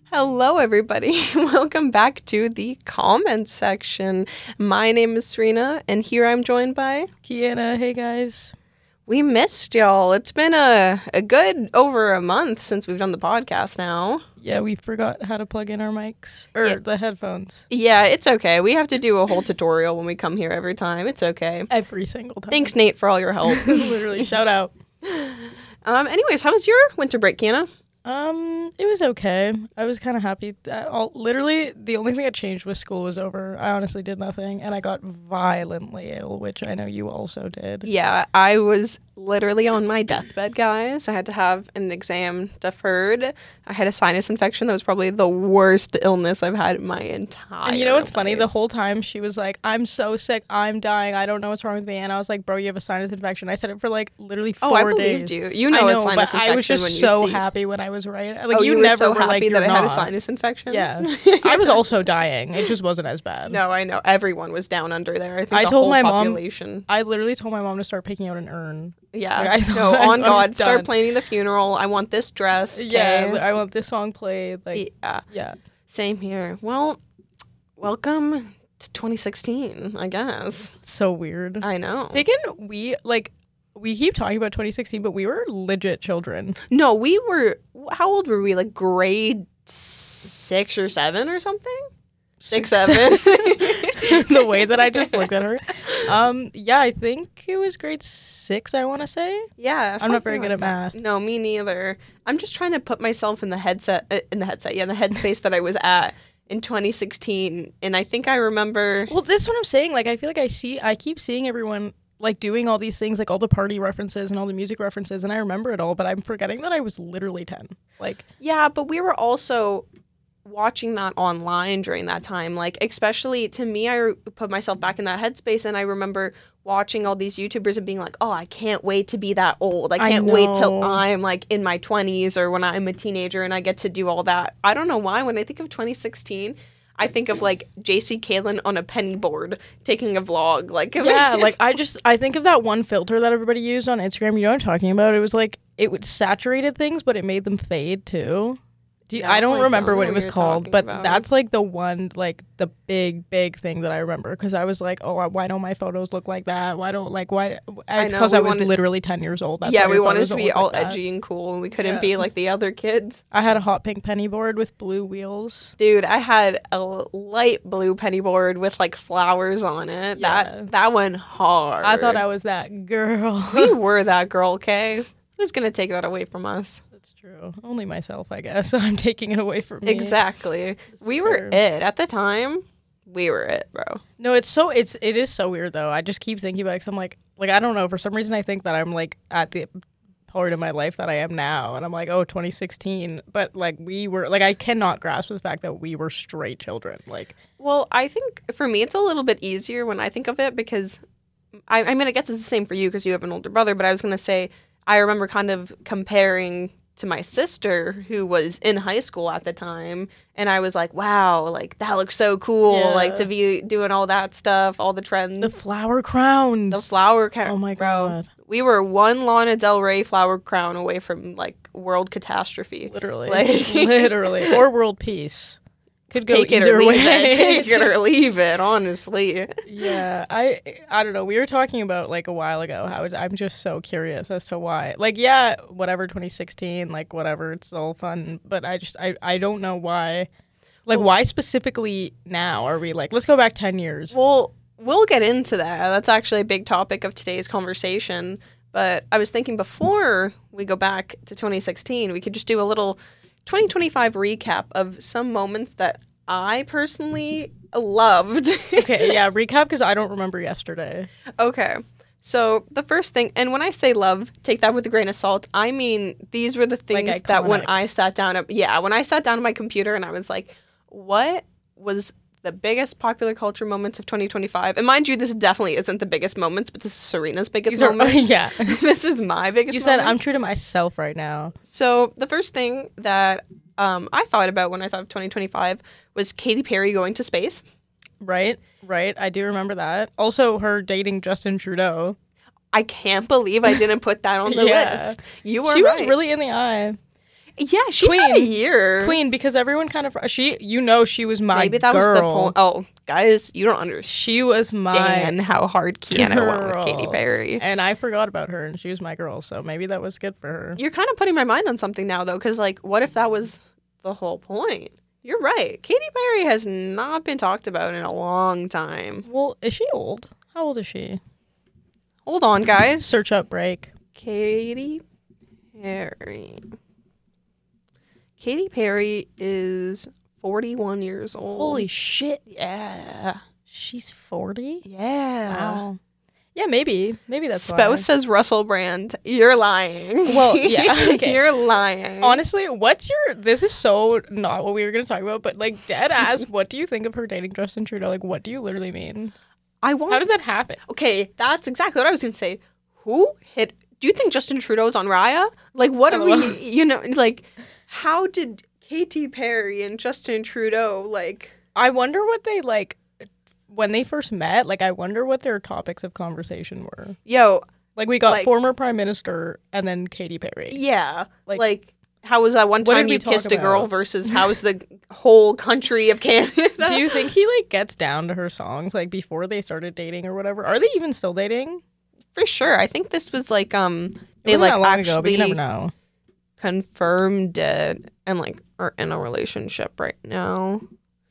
Hello, everybody. Welcome back to the comments section. My name is Serena, and here I'm joined by Kiana. Hey, guys. We missed y'all. It's been a good over a month since we've done the podcast now. Yeah, we forgot how to plug in our mics. The headphones. Yeah, it's okay. We have to do a whole tutorial when we come here every time. It's okay. Every single time. Thanks, Nate, for all your help. Literally, shout out. Anyways, how was your winter break, Kiana? It was okay. I was kind of happy. Literally, the only thing that changed was school was over. I honestly did nothing, and I got violently ill, which I know you also did. Yeah, I was literally on my deathbed, guys. I had to have an exam deferred. I had a sinus infection that was probably the worst illness I've had in my entire And you know what's life. funny? The whole time she was like, I'm so sick, I'm dying, I don't know what's wrong with me. And I was like, bro, you have a sinus infection. I said it for like literally 4 days. Oh, I believed you. You know, it's sinus infection I was just when you so see. happy when I was right. Like, you never were so were happy like, that you're I had a not. sinus infection? Yeah. I was also dying. It just wasn't as bad. No, I know. Everyone was down under there. I think I the told whole my mom- population. I literally told my mom to start picking out an urn. Yeah. Like, I thought no, on I was God. Start done. planning the funeral. I want this dress. Yeah, okay? I want this song played. Like, yeah. Same here. Well, welcome to 2016, I guess. It's so weird. I know. We keep talking about 2016, but we were legit children. No, we were. How old were we? Like grade 6 or 7 or something? 6, 7. The way that I just looked at her. Yeah, I think it was grade 6, I want to say. Yeah, I'm not very something good at like that. math. No, me neither. I'm just trying to put myself in the headspace that I was at in 2016, and I think I remember. Well, this is what I'm saying. Like, I feel like I keep seeing everyone like doing all these things, like all the party references and all the music references, and I remember it all, but I'm forgetting that I was literally 10. Like, Yeah, but we were also watching that online during that time. Like, especially to me, I put myself back in that headspace, and I remember watching all these YouTubers and being like, oh, I can't wait to be that old. I can't wait till know. I'm like in my 20s or when I'm a teenager and I get to do all that. I don't know why. When I think of 2016, I think of like JC Caitlin on a penny board taking a vlog. Like, yeah, like I think of that one filter that everybody used on Instagram. You know what I'm talking about? It was like it would saturated things, but it made them fade too. I don't remember what it was called, but that's like the one, like the big thing that I remember, because I was like, oh, why don't my photos look like that? It's because I was literally 10 years old. That's yeah, why we your wanted photos to don't be look all like that. edgy and cool, and we couldn't Yeah. be like the other kids. I had a hot pink penny board with blue wheels. Dude, I had a light blue penny board with like flowers on it. Yeah. That went hard. I thought I was that girl. We were that girl, okay? Who's gonna take that away from us? That's true. Only myself, I guess. I'm taking it away from me. Exactly. We were it at the time. We were it, bro. No, it is so weird though. I just keep thinking about it because I'm like I don't know. For some reason, I think that I'm like at the part of my life that I am now, and I'm like, oh, 2016. But like we were like, I cannot grasp the fact that we were straight children. Like, Well, I think for me it's a little bit easier when I think of it because I mean, I guess it's the same for you because you have an older brother. But I was gonna say I remember kind of comparing to my sister who was in high school at the time, and I was like, wow, like that looks so cool. Yeah. Like to be doing all that stuff, all the trends. the flower crowns. The flower crown. Oh my bro. God. We were one Lana Del Rey flower crown away from like world catastrophe. Literally. Like- Literally. Or world peace. Could go Take it either or leave way. it. Take it or leave it, honestly. Yeah, I don't know. We were talking about like a while ago how I'm just so curious as to why. Like, yeah, whatever 2016, like whatever, it's all fun, but I don't know why. Like, why specifically now are we like, let's go back 10 years. Well, we'll get into that. That's actually a big topic of today's conversation. But I was thinking before we go back to 2016, we could just do a little 2025 recap of some moments that I personally loved. Okay, yeah, recap because I don't remember yesterday. Okay. So the first thing, and when I say love, take that with a grain of salt. I mean, these were the things Like that when iconic. I sat down, when I sat down at my computer and I was like, what was the biggest popular culture moments of 2025? And mind you, this definitely isn't the biggest moments, but this is Serena's biggest These are, moments. yeah. This is my biggest You said I'm moments. true to myself right now. So the first thing that I thought about when I thought of 2025 was Katy Perry going to space. Right. I do remember that. Also, her dating Justin Trudeau. I can't believe I didn't put that on the Yeah. list. You were She was right. really in the eye. Yeah, she had a year. Queen, because everyone kind of she was my Maybe that girl. was the point. Oh, guys, you don't understand. She was my how hard Kiana went with Katy Perry, and I forgot about her, and she was my girl. So maybe that was good for her. You're kind of putting my mind on something now, though, because like, what if that was the whole point? You're right. Katy Perry has not been talked about in a long time. Well, is she old? How old is she? Hold on, guys. Search up break. Katy Perry. Katy Perry is 41 years old. Holy shit. Yeah. She's 40? Yeah. Wow. Yeah, maybe. Maybe that's Spouse why. says Russell Brand. You're lying. Well, yeah. Okay. You're lying. Honestly, this is so not what we were going to talk about, but like dead ass, what do you think of her dating Justin Trudeau? Like, what do you literally mean? How did that happen? Okay, that's exactly what I was going to say. Do you think Justin Trudeau's on Raya? Like, what are we, like, how did Katy Perry and Justin Trudeau, like... I wonder what they, like, when they first met, like, I wonder what their topics of conversation were. Yo. Like, we got former Prime Minister and then Katy Perry. Yeah. Like how was that one time you kissed a girl versus how's the whole country of Canada? Do you think he, like, gets down to her songs, like, before they started dating or whatever? Are they even still dating? For sure. I think this was, like, they, like, long ago, but you never know. Confirmed it and like are in a relationship right now.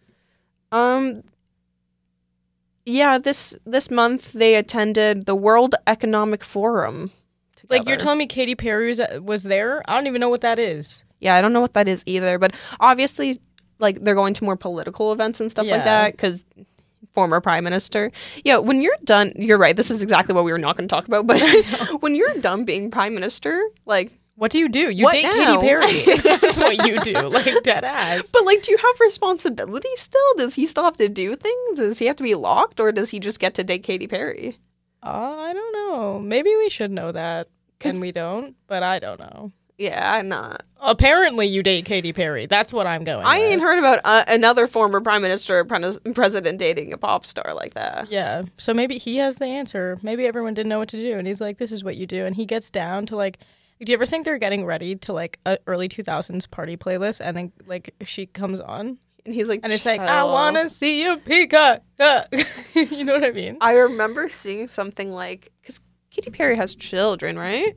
Yeah, this month they attended the World Economic Forum together. Like, you're telling me Katy Perry was there? I don't even know what that is. Yeah, I don't know what that is either, but obviously like they're going to more political events and stuff like that because former prime minister. Yeah, when you're done, you're right, this is exactly what we were not going to talk about, but when you're done being prime minister, like what do? You date Katy Perry. That's what you do, like dead ass. But like, do you have responsibility still? Does he still have to do things? Does he have to be locked, or does he just get to date Katy Perry? I don't know. Maybe we should know that, and we don't. But I don't know. Yeah, I'm not. Apparently, you date Katy Perry. That's what I'm going. I ain't heard about another former prime minister or president dating a pop star like that. Yeah, so maybe he has the answer. Maybe everyone didn't know what to do, and he's like, "This is what you do," and he gets down to like. Do you ever think they're getting ready to like a early 2000s party playlist and then like she comes on and he's like, and it's like, I wanna see you peacock. You know what I mean? I remember seeing something like, because Katy Perry has children, right?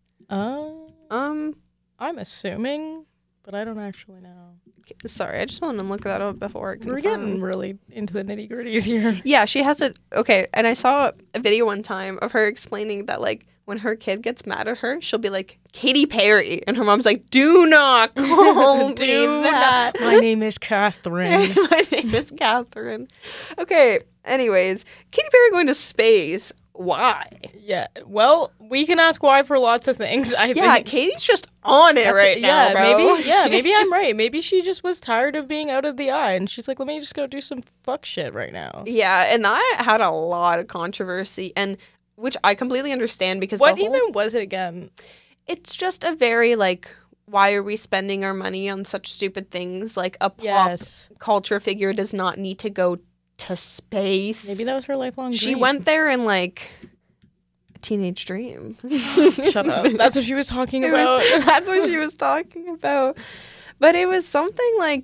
I'm assuming, but I don't actually know. Sorry, I just wanted to look that up before I confirm. We're getting really into the nitty gritties here. Yeah, she has a and I saw a video one time of her explaining that like. When her kid gets mad at her, she'll be like, Katy Perry. And her mom's like, do not call me that. My name is Catherine. My name is Catherine. Okay, anyways. Katy Perry going to space. Why? Yeah, well, we can ask why for lots of things. I think. Katie's just on it now, bro. Maybe I'm right. Maybe she just was tired of being out of the eye, and she's like, let me just go do some fuck shit right now. Yeah, and that had a lot of controversy, and which I completely understand because what even was it again? It's just a very like, why are we spending our money on such stupid things? Like a pop culture figure does not need to go to space. Maybe that was her lifelong dream. She went there in like a teenage dream. Shut up. That's what she was talking about. That's what she was talking about. But it was something like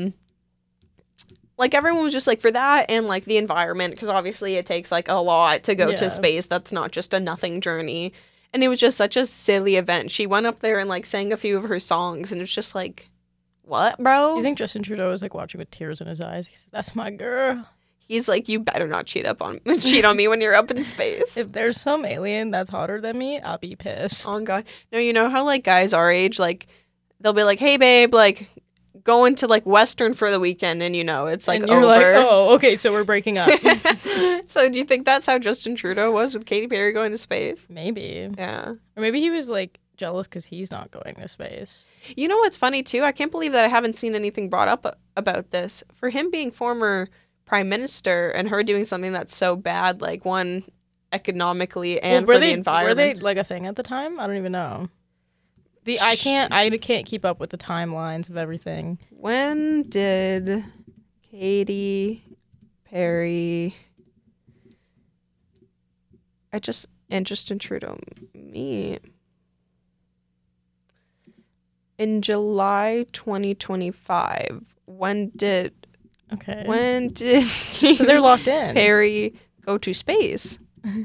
everyone was just like for that and like the environment because obviously it takes like a lot to go to space. That's not just a nothing journey. And it was just such a silly event. She went up there and like sang a few of her songs and it's just like, what, bro? Do you think Justin Trudeau was like watching with tears in his eyes? He said, that's my girl. He's like, you better not cheat on me when you're up in space. If there's some alien that's hotter than me, I'll be pissed. Oh God. No, you know how like guys our age, like they'll be like, hey babe, like going to like Western for the weekend and you know it's like and you're over. Like, oh, okay, so we're breaking up. So do you think that's how Justin Trudeau was with Katy Perry going to space? Maybe. Yeah. Or maybe he was like jealous because he's not going to space. You know what's funny too? I can't believe that I haven't seen anything brought up about this. For him being former prime minister and her doing something that's so bad, like one economically and for the environment. Were they like a thing at the time? I don't even know. I can't keep up with the timelines of everything. When did Katy Perry and Justin Trudeau meet? In July 2025. When did So they're locked in. Perry go to space?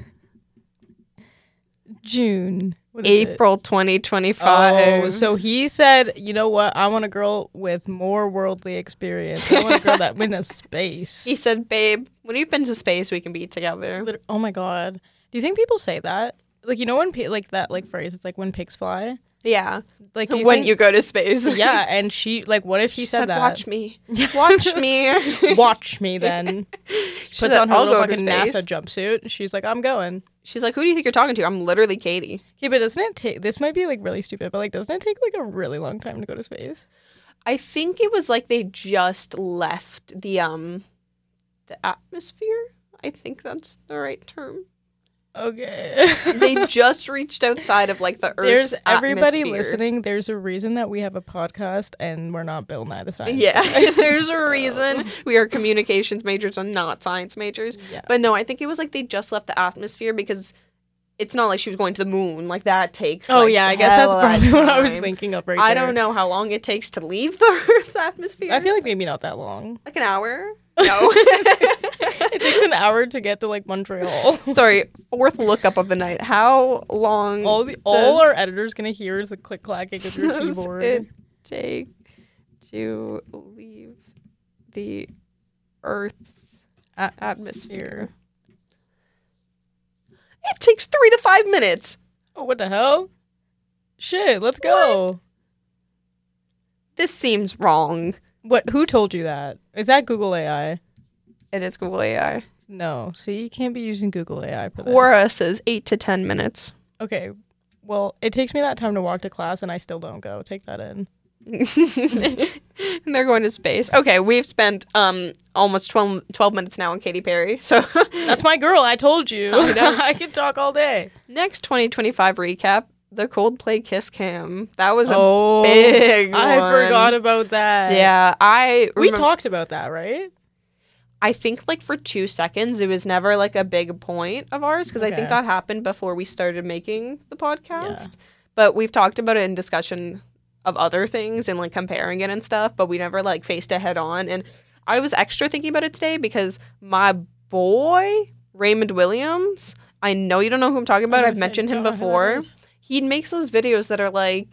June. April 2025. Oh, so he said, you know what? I want a girl with more worldly experience. I want a girl that went to space. He said, babe, when you've been to space, we can be together. Oh my God. Do you think people say that? Like, you know when, like, that, like, phrase, it's like when pigs fly? Yeah. Like, when you go to space. Yeah, and she, like, what if she said that? Watch me. Watch me. Watch me, then. Puts said, on her I'll little go to fucking space. NASA jumpsuit. She's like, I'm going. She's like, who do you think you're talking to? I'm literally Katie. Okay, but doesn't it take, this might be, like, really stupid, but, like, doesn't it take, like, a really long time to go to space? I think it was, like, they just left the atmosphere. I think that's the right term. Okay. They just reached outside of, like, the Earth's There's everybody atmosphere. listening. There's a reason that we have a podcast and we're not Bill Nye the Science. Yeah, there's a reason we are communications majors and not science majors. Yeah. But no, I think it was like they just left the atmosphere because it's not like she was going to the moon. Like that takes. Oh like, yeah, I guess that's hella probably what I was time. thinking of right I there. don't know how long it takes to leave the Earth's atmosphere. I feel like maybe not that long. like an hour. No. It takes an hour to get to like Montreal. Sorry, fourth lookup of the night. How long? All our editors gonna hear is the click clacking of your does keyboard. it take to leave the Earth's atmosphere? It takes 3 to 5 minutes. Oh, what the hell? Shit, let's go. This seems wrong. What? Who told you that? Is that Google AI? It is Google AI. No. See, you can't be using Google AI for that. Quora says 8 to 10 minutes. Okay. Well, it takes me that time to walk to class, and I still don't go. Take that in. And they're going to space. Okay, we've spent almost 12 minutes now on Katy Perry. So That's my girl. I told you. I know. I can talk all day. next 2025 recap, the Coldplay Kiss Cam. That was a big one. I forgot about that. Yeah, We talked about that, right? I think like for 2 seconds, it was never like a big point of ours because I think Okay. that happened before we started making the podcast. Yeah. But we've talked about it in discussion of other things and like comparing it and stuff, but we never like faced it head on. And I was extra thinking about it today because my boy, Raymond Williams, I know you don't know who I'm talking about. I've mentioned him before. He makes those videos that are like,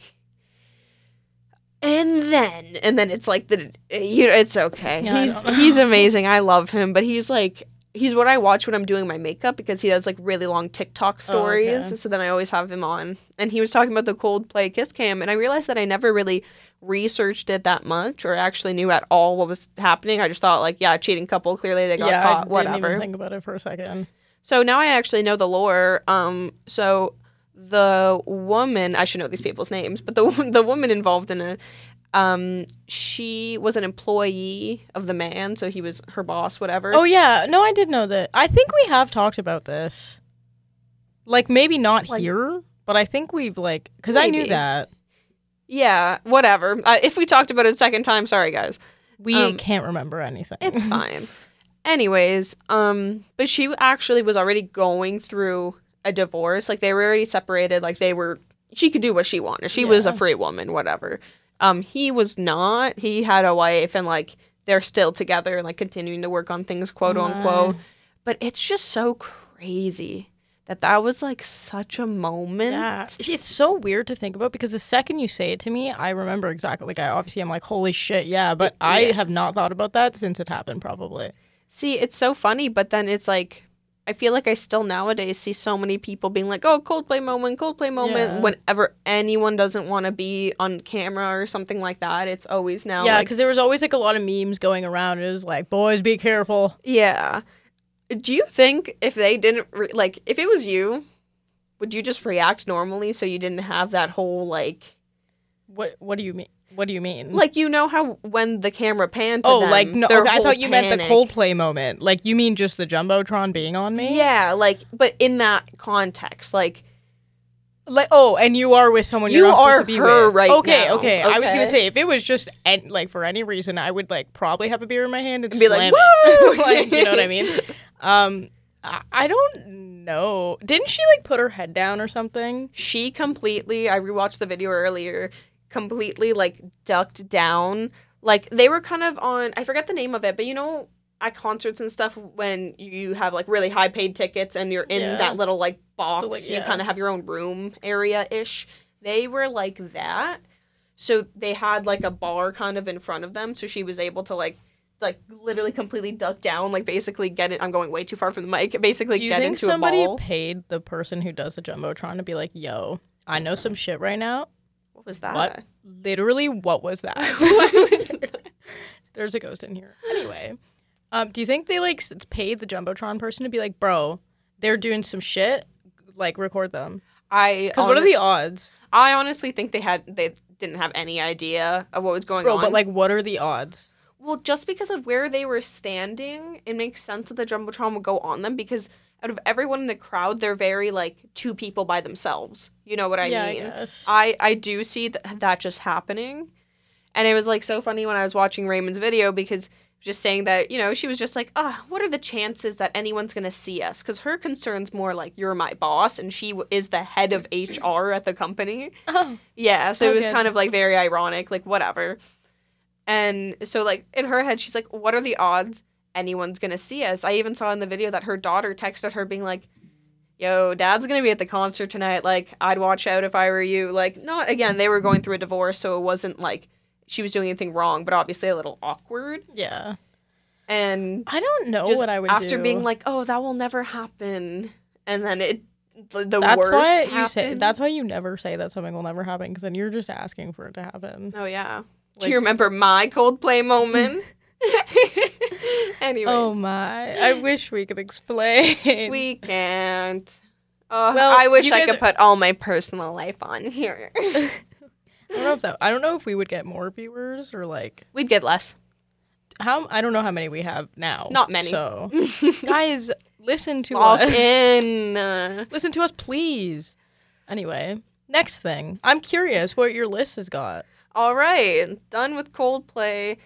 and then it's like it's okay. Yeah, He's amazing. I love him, but he's what I watch when I'm doing my makeup because he does like really long TikTok stories. okay. So then I always have him on. And he was talking about the Coldplay Kiss Cam, and I realized that I never really researched it that much or actually knew at all what was happening. I just thought like, yeah, cheating couple, clearly they got caught, I whatever. didn't even think about it for a second. So now I actually know the lore. So the woman, I should know these people's names, but the woman involved in it, she was an employee of the man, so he was her boss, whatever. Oh yeah, no, I did know that. I think we have talked about this. Like maybe not here, but I think we've like because I knew Maybe. that. Yeah, whatever. If we talked about it a second time, sorry guys. We can't remember anything. It's fine. Anyways, but she actually was already going through a divorce. Like they were already separated. Like she could do what she wanted. She was a free woman, whatever. He was not. He had a wife and like they're still together and like continuing to work on things, quote unquote. But it's just so crazy that was like such a moment. Yeah, it's so weird to think about because the second you say it to me, I remember exactly. Like I'm like, holy shit, yeah. But I have not thought about that since it happened, probably. See, it's so funny, but then it's like, I feel like I still nowadays see so many people being like, oh, Coldplay moment, Yeah. whenever anyone doesn't want to be on camera or something like that. It's always now. Yeah, like, because there was always like a lot of memes going around. It was like, boys, be careful. yeah. Do you think if they didn't, if it was you, would you just react normally so you didn't have that whole, like... What do you mean? What do you mean? Like, you know how when the camera panned to them, like, no, their okay, I whole thought you meant the panic- Coldplay moment. Like, you mean just the Jumbotron being on me? Yeah, like, but in that context, like... Like, oh, and you are with someone You you're not are supposed to be her with. right okay, now, okay. I was okay? gonna say if it was just like for any reason, I would like probably have a beer in my hand and be like, slam "Woo!" it. Like, you know what I mean? I don't know. Didn't she like put her head down or something? She completely, I rewatched the video earlier, completely, like, ducked down. Like, they were kind of on, I forget the name of it, but you know, at concerts and stuff, when you have, like, really high paid tickets and you're in that little, like, box, you kind of have your own room area-ish. They were like that. So they had, like, a bar kind of in front of them, so she was able to, like literally completely duck down, like, basically get it. I'm going way too far from the mic. Basically get into a ball. Do you think somebody paid the person who does the Jumbotron to be like, yo, I know some shit right now? What was that? What? Literally, what was that? There's a ghost in here. Anyway, do you think they, like, paid the Jumbotron person to be like, bro, they're doing some shit? Like, record them. Because what are the odds? I honestly think they didn't have any idea of what was going on. But, like, what are the odds? Well, just because of where they were standing, it makes sense that the Jumbotron would go on them, because out of everyone in the crowd, they're very, like, two people by themselves. You know what I mean? I guess. I do see that just happening. And it was, like, so funny when I was watching Raymond's video, because just saying that, you know, she was just like, what are the chances that anyone's going to see us? Because her concern's more like, you're my boss, and she is the head of HR at the company. Oh. Yeah, so it was kind of, like, very ironic, like, whatever. And so, like, in her head, she's like, what are the odds anyone's gonna see us? I even saw in the video that her daughter texted her being like, yo, dad's gonna be at the concert tonight. Like, I'd watch out if I were you. Like, not, again, they were going through a divorce, so it wasn't like she was doing anything wrong, but obviously a little awkward. Yeah. And I don't know what I would do. After being like, oh, that will never happen. And then the that's worst why happens. That's why you never say that something will never happen, because then you're just asking for it to happen. Oh, yeah. Do you remember my Coldplay moment? Anyways. Oh my. I wish we could explain. We can't. Well, I wish I could put all my personal life on here. I don't know if we would get more viewers or, like, we'd get less. I don't know how many we have now. Not many. So, guys, listen to us. Listen to us, please. Anyway, next thing. I'm curious what your list has got. All right, done with Coldplay.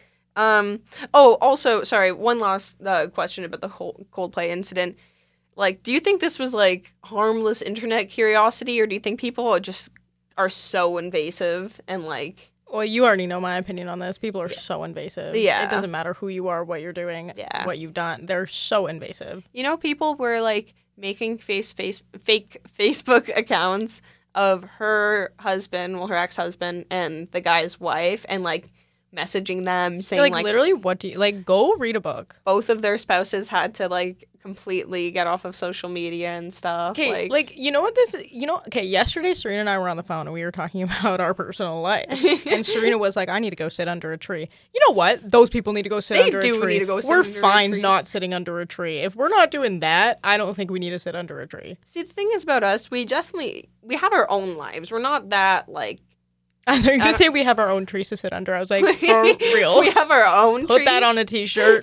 Also, sorry, one last question about the whole Coldplay incident. Like, do you think this was, like, harmless internet curiosity, or do you think people just are so invasive and, like... Well, you already know my opinion on this. People are so invasive. Yeah. It doesn't matter who you are, what you're doing, what you've done. They're so invasive. You know, people were, like, making fake Facebook accounts of her husband, her ex-husband, and the guy's wife, and, like, messaging them, saying, like, literally, what do you, like, go read a book. Both of their spouses had to, like, completely get off of social media and stuff. Okay, like, you know what this, okay, yesterday Serena and I were on the phone, and we were talking about our personal life, and Serena was like, I need to go sit under a tree. You know what? Those people need to go sit under a tree. They do need to go sit under a tree. We're fine not sitting under a tree. If we're not doing that, I don't think we need to sit under a tree. See, the thing is about us, we have our own lives. We're not that, like, I thought you were going to say we have our own trees to sit under. I was like, for real? We have our own Put that on a t-shirt.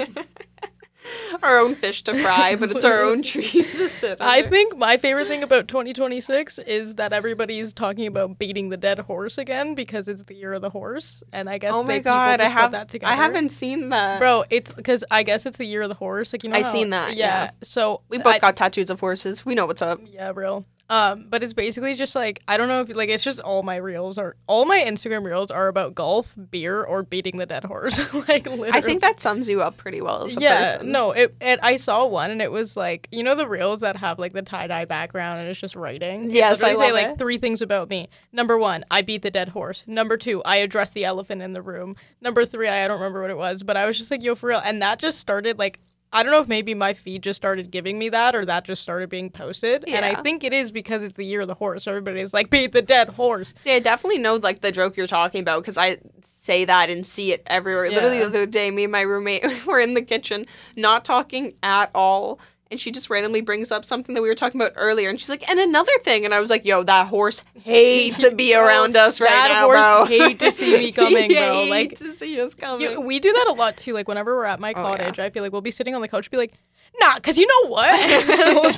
Our own fish to fry, but it's our own trees to sit under. I think my favorite thing about 2026 is that everybody's talking about beating the dead horse again, because it's the year of the horse, and I guess people just put that together. I haven't seen that. Bro, it's because I guess it's the year of the horse. Like, you know, I've seen that. Yeah. So we both got tattoos of horses. We know what's up. Yeah, real. But it's basically just like, I don't know if, like, it's just all my Instagram reels are about golf, beer, or beating the dead horse. Like, literally. I think that sums you up pretty well as a person. No, I saw one, and it was like, you know the reels that have, like, the tie-dye background and it's just writing? Yes, I love say, like, 3 things about me. Number 1, I beat the dead horse. Number 2, I address the elephant in the room. Number 3, I don't remember what it was, but I was just like, yo, for real. And that just started, like, I don't know if maybe my feed just started giving me that, or that just started being posted. Yeah. And I think it is because it's the year of the horse. So everybody's like, beat the dead horse. See, I definitely know, like, the joke you're talking about, because I say that and see it everywhere. Yeah. Literally the other day, me and my roommate were in the kitchen, not talking at all. And she just randomly brings up something that we were talking about earlier. And she's like, and another thing. And I was like, yo, that horse hates to be around us right now, bro. That horse hate to see me coming, bro. Like, to see us coming. We do that a lot, too. Like, whenever we're at my cottage, I feel like we'll be sitting on the couch and be like, nah, because you know what?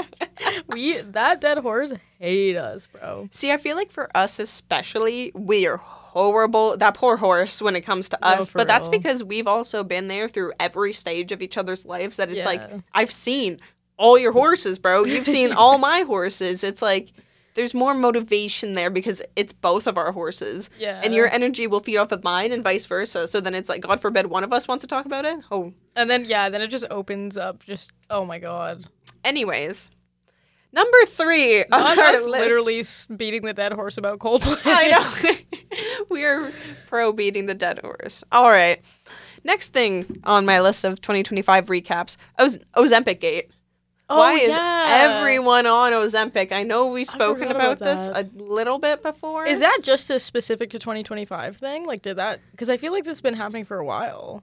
That dead horse hate us, bro. See, I feel like for us especially, we are horrible. That poor horse when it comes to us. But that's because we've also been there through every stage of each other's lives, that it's like, I've seen all your horses, bro. You've seen all my horses. It's like, there's more motivation there because it's both of our horses. Yeah. And your energy will feed off of mine and vice versa. So then it's like, God forbid one of us wants to talk about it. Oh. And then, then it just opens up oh my God. Anyways. Number 3 on our list. Literally beating the dead horse about Coldplay. I know. We are pro beating the dead horse. All right. Next thing on my list of 2025 recaps, Ozempic Gate. Why is everyone on Ozempic? I know we've spoken about this a little bit before. Is that just a specific to 2025 thing? Like, did that... Because I feel like this has been happening for a while.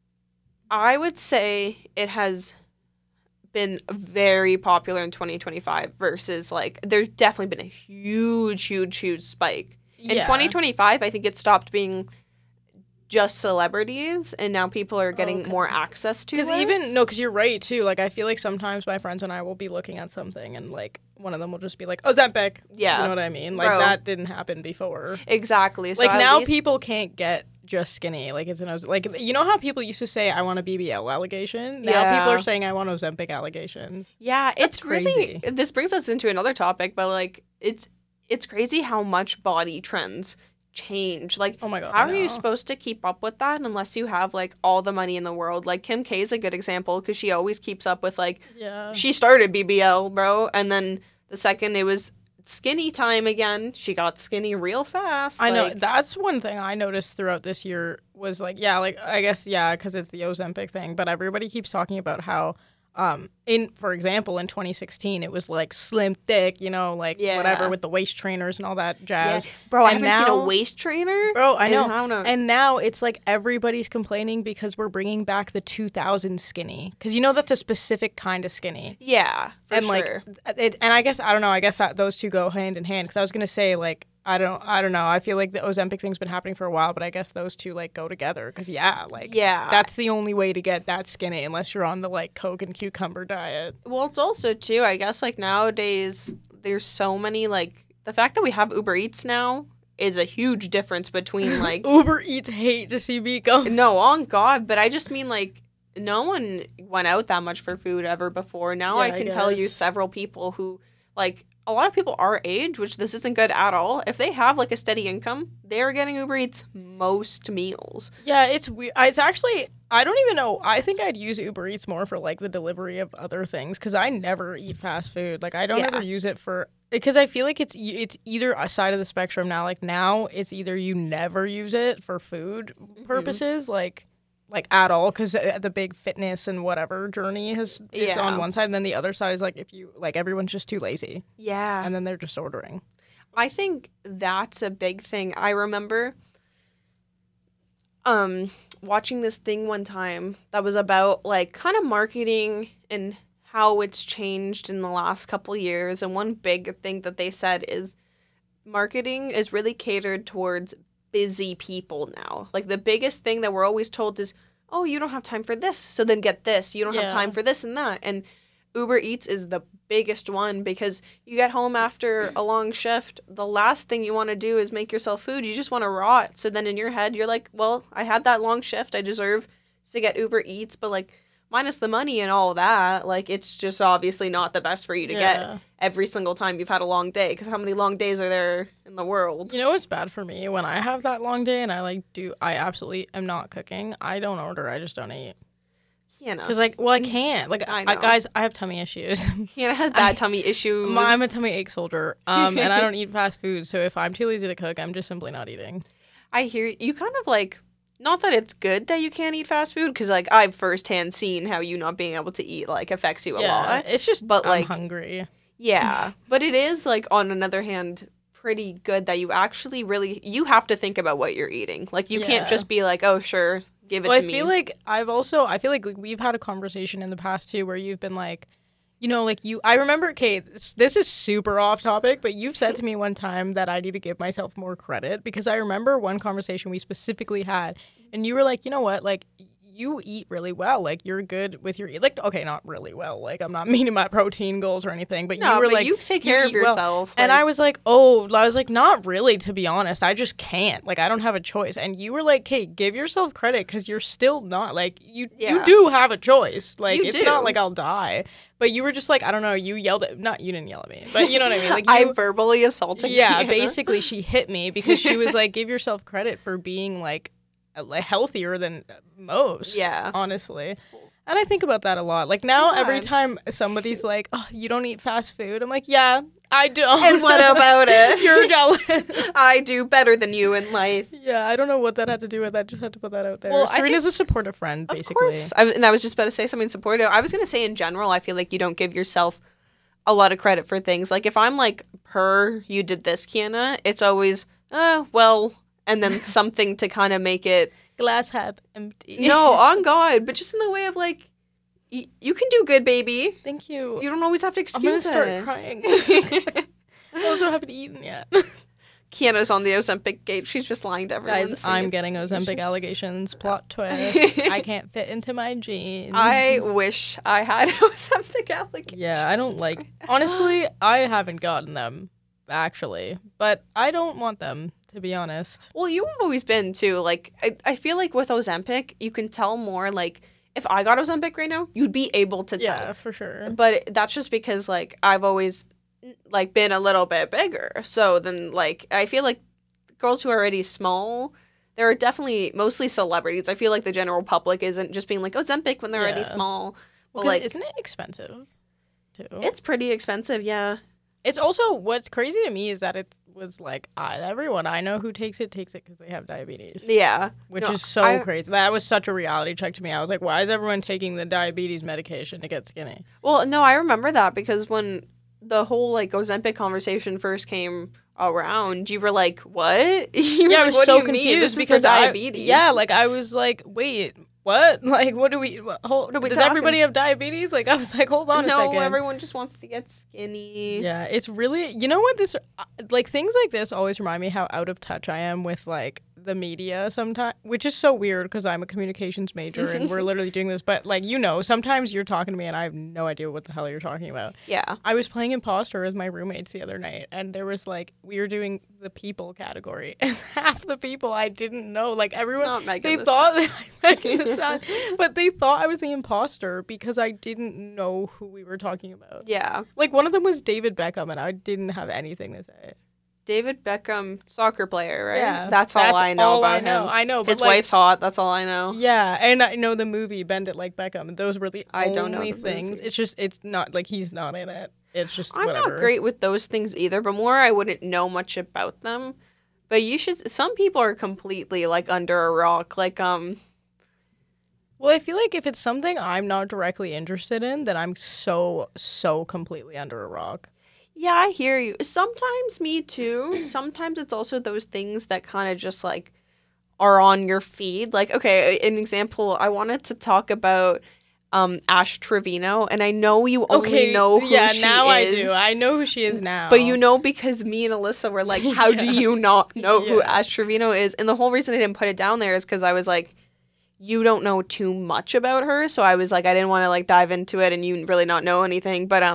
I would say it has been very popular in 2025 versus, like, there's definitely been a huge spike. In 2025, I think it stopped being just celebrities, and now people are getting more access to it. Because you're right, too. Like, I feel like sometimes my friends and I will be looking at something, and, like, one of them will just be like, Ozempic. Yeah. You know what I mean? Like, that didn't happen before. Exactly. So like, now people can't get just skinny. Like, it's like, you know how people used to say, I want a BBL allegation? Now people are saying, I want Ozempic allegations. Yeah, it's crazy. Really, this brings us into another topic, but, like, it's crazy how much body trends change. Like, oh my God, how are you supposed to keep up with that unless you have, like, all the money in the world? Like, Kim K is a good example because she always keeps up with, like, she started BBL, bro, and then the second it was skinny time again, she got skinny real fast. I know. That's one thing I noticed throughout this year was, like, I guess, because it's the Ozempic thing, but everybody keeps talking about how for example, in 2016, it was like slim, thick, you know, like whatever with the waist trainers and all that jazz. Yeah. Bro, I haven't seen a waist trainer. Bro, I know. And now it's like everybody's complaining because we're bringing back the 2000 skinny. Because you know that's a specific kind of skinny. Yeah, for sure. And I guess, I don't know, I guess that those two go hand in hand. Because I was going to say, like, I don't know. I feel like the Ozempic thing's been happening for a while, but I guess those two, like, go together. Because, that's the only way to get that skinny unless you're on the, like, Coke and cucumber diet. Well, it's also, too, I guess, like, nowadays, there's so many, like, the fact that we have Uber Eats now is a huge difference between, like... Uber Eats hate to see me go. No, on God, but I just mean, like, no one went out that much for food ever before. Now I can tell you several people who, like... A lot of people our age, which this isn't good at all, if they have, like, a steady income, they're getting Uber Eats most meals. Yeah, it's weird. It's actually, I don't even know. I think I'd use Uber Eats more for, like, the delivery of other things, because I never eat fast food. Like, I don't ever use it for, because I feel like it's either a side of the spectrum now. Like, now it's either you never use it for food purposes, like at all, because the big fitness and whatever journey is on one side, and then the other side is like if you like everyone's just too lazy, and then they're just ordering. I think that's a big thing. I remember watching this thing one time that was about, like, kind of marketing and how it's changed in the last couple years, and one big thing that they said is marketing is really catered towards busy people now. Like, the biggest thing that we're always told is, oh, you don't have time for this, so then get this. You don't have time for this and that. And Uber Eats is the biggest one because you get home after a long shift. The last thing you want to do is make yourself food. You just want to rot. So then in your head, you're like, well, I had that long shift. I deserve to get Uber Eats. But, like, minus the money and all that, like, it's just obviously not the best for you to get every single time you've had a long day, because how many long days are there in the world? You know what's bad for me? When I have that long day and I absolutely am not cooking, I don't order, I just don't eat. You know. Because, like, well, I can't. Like, guys, I have tummy issues. I have bad tummy issues. I'm a tummy ache soldier, and I don't eat fast food, so if I'm too lazy to cook, I'm just simply not eating. I hear you kind of, like... Not that it's good that you can't eat fast food, because, like, I've firsthand seen how you not being able to eat, like, affects you a lot. It's just, but, I'm hungry. Yeah, but it is, like, on another hand, pretty good that you actually really, you have to think about what you're eating. Like, you can't just be like, oh, sure, give it to me. I feel like we've had a conversation in the past, too, where you've been like, you know, like, I remember, Kate, this is super off topic, but you've said to me one time that I need to give myself more credit, because I remember one conversation we specifically had, and you were like, you know what, like, you eat really well. Like, you're good with your, like, okay, not really well. Like, I'm not meeting my protein goals or anything, but you were like, you take care of yourself. Well. And I was like, not really, to be honest. I just can't. Like, I don't have a choice. And you were like, hey, give yourself credit because you're still not, like, you do have a choice. Like, it's not like I'll die. But you were just like, I don't know, you yelled at, you didn't yell at me, but you know what I mean? Like, I verbally assaulted you. Yeah, basically she hit me because she was like, give yourself credit for being like healthier than most. Yeah. Honestly. And I think about that a lot. Like now, every time somebody's like, oh, you don't eat fast food, I'm like, yeah, I don't. And what about it? You're jealous. I do better than you in life. Yeah, I don't know what that had to do with that. Just had to put that out there. Well, Serena's a supportive friend, basically. Of course. I was just about to say something supportive. I was going to say in general, I feel like you don't give yourself a lot of credit for things. Like if I'm like, you did this, Kiana, it's always, well, and then something to kind of make it. Glass half empty. No, on God. But just in the way of like, you can do good, baby. Thank you. You don't always have to excuse it. I'm going to start crying. I also haven't eaten yet. Kiana's on the Ozempic gate. She's just lying to everyone. Guys, I'm getting Ozempic allegations. Plot twist. I can't fit into my jeans. I wish I had Ozempic allegations. Yeah, I don't like... Honestly, I haven't gotten them, actually. But I don't want them, to be honest. Well, you've always been, too. Like, I feel like with Ozempic, you can tell more, like... If I got Ozempic right now, you'd be able to tell. Yeah, for sure. But that's just because, like, I've always, like, been a little bit bigger. So then, like, I feel like girls who are already small, there are definitely mostly celebrities. I feel like the general public isn't just being like, Ozempic when they're already small. Well, like, isn't it expensive, too? It's pretty expensive, yeah. It's also, what's crazy to me is that it was like, everyone I know who takes it because they have diabetes. Yeah. Which is so crazy. That was such a reality check to me. I was like, why is everyone taking the diabetes medication to get skinny? Well, no, I remember that because when the whole, like, Ozempic conversation first came around, you were like, what? Yeah, I was so confused because diabetes. I was like, wait, what? Like, what do we... does everybody have diabetes? Like, I was like, hold on a second. No, everyone just wants to get skinny. Yeah, it's really... You know what this... Like, things like this always remind me how out of touch I am with, like, the media sometimes, which is so weird because I'm a communications major and we're literally doing this. But, like, you know, sometimes you're talking to me and I have no idea what the hell you're talking about. Yeah. I was playing Imposter with my roommates the other night and there was, like, we were doing the people category and half the people I didn't know. Like, everyone... They thought... But they thought I was the imposter because I didn't know who we were talking about. Yeah. Like, one of them was David Beckham, and I didn't have anything to say. David Beckham, soccer player, right? Yeah. That's all I know about him. I know. His wife's hot. That's all I know. Yeah, and I know the movie Bend It Like Beckham. And those were the only things. It's just, it's not, like, he's not in it. It's just I'm whatever. not great with those things either, but more I wouldn't know much about them. But you should, some people are completely, like, under a rock. Like, Well, I feel like if it's something I'm not directly interested in, then I'm so completely under a rock. Yeah, I hear you. Sometimes me too. Sometimes it's also those things that kind of just like are on your feed. Like, okay, an example, I wanted to talk about Ash Trevino, and I know you only know who she is. Yeah, now I do. I know who she is now. But you know because me and Alyssa were like, how do you not know who Ash Trevino is? And the whole reason I didn't put it down there is because I was like, you don't know too much about her, so I was like, I didn't want to like dive into it and you really not know anything, but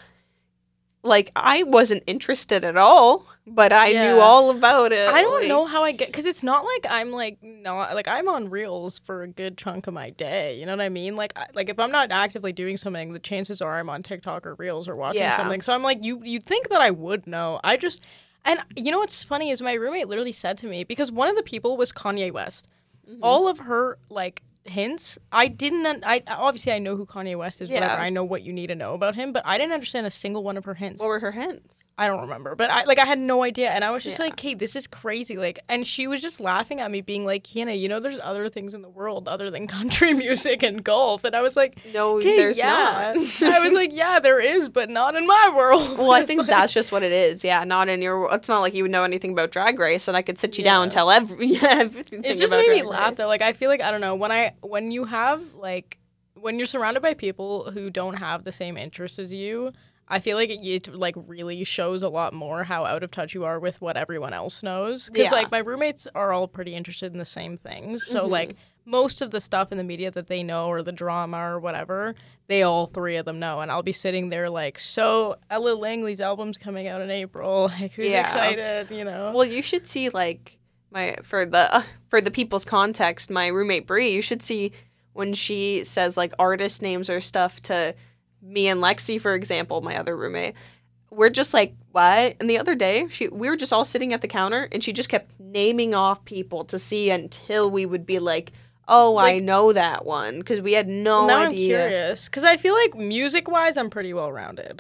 like I wasn't interested at all, but I knew all about it. I don't know how I get, because it's not like I'm like not like I'm on Reels for a good chunk of my day. You know what I mean? Like if I'm not actively doing something, the chances are I'm on TikTok or Reels or watching something. So I'm like, you'd think that I would know. And you know what's funny is my roommate literally said to me, because one of the people was Kanye West. Mm-hmm. All of her, like, hints, obviously I know who Kanye West is, whatever. I know what you need to know about him, but I didn't understand a single one of her hints. What were her hints? I don't remember, but I had no idea, and I was just like, hey, this is crazy, like, and she was just laughing at me, being like, Kiana, you know there's other things in the world other than country music and golf, and I was like, no, there's not. I was like, yeah, there is, but not in my world. Well, I think that's just what it is, not in your, it's not like you would know anything about Drag Race, and I could sit you down and tell everything. It just made me laugh, though, like, I feel like, I don't know, when you have, like, when you're surrounded by people who don't have the same interests as you, I feel like it like really shows a lot more how out of touch you are with what everyone else knows. Because like my roommates are all pretty interested in the same things. So like most of the stuff in the media that they know or the drama or whatever, they all three of them know. And I'll be sitting there like, so Ella Langley's album's coming out in April. Like who's excited, you know? Well, you should see like for the people's context, my roommate Brie, you should see when she says like artist names or stuff to me and Lexi, for example, my other roommate, we're just like, what? And the other day, we were just all sitting at the counter, and she just kept naming off people to see until we would be like, oh, like, I know that one, because we had no idea. I'm curious, because I feel like music-wise, I'm pretty well-rounded.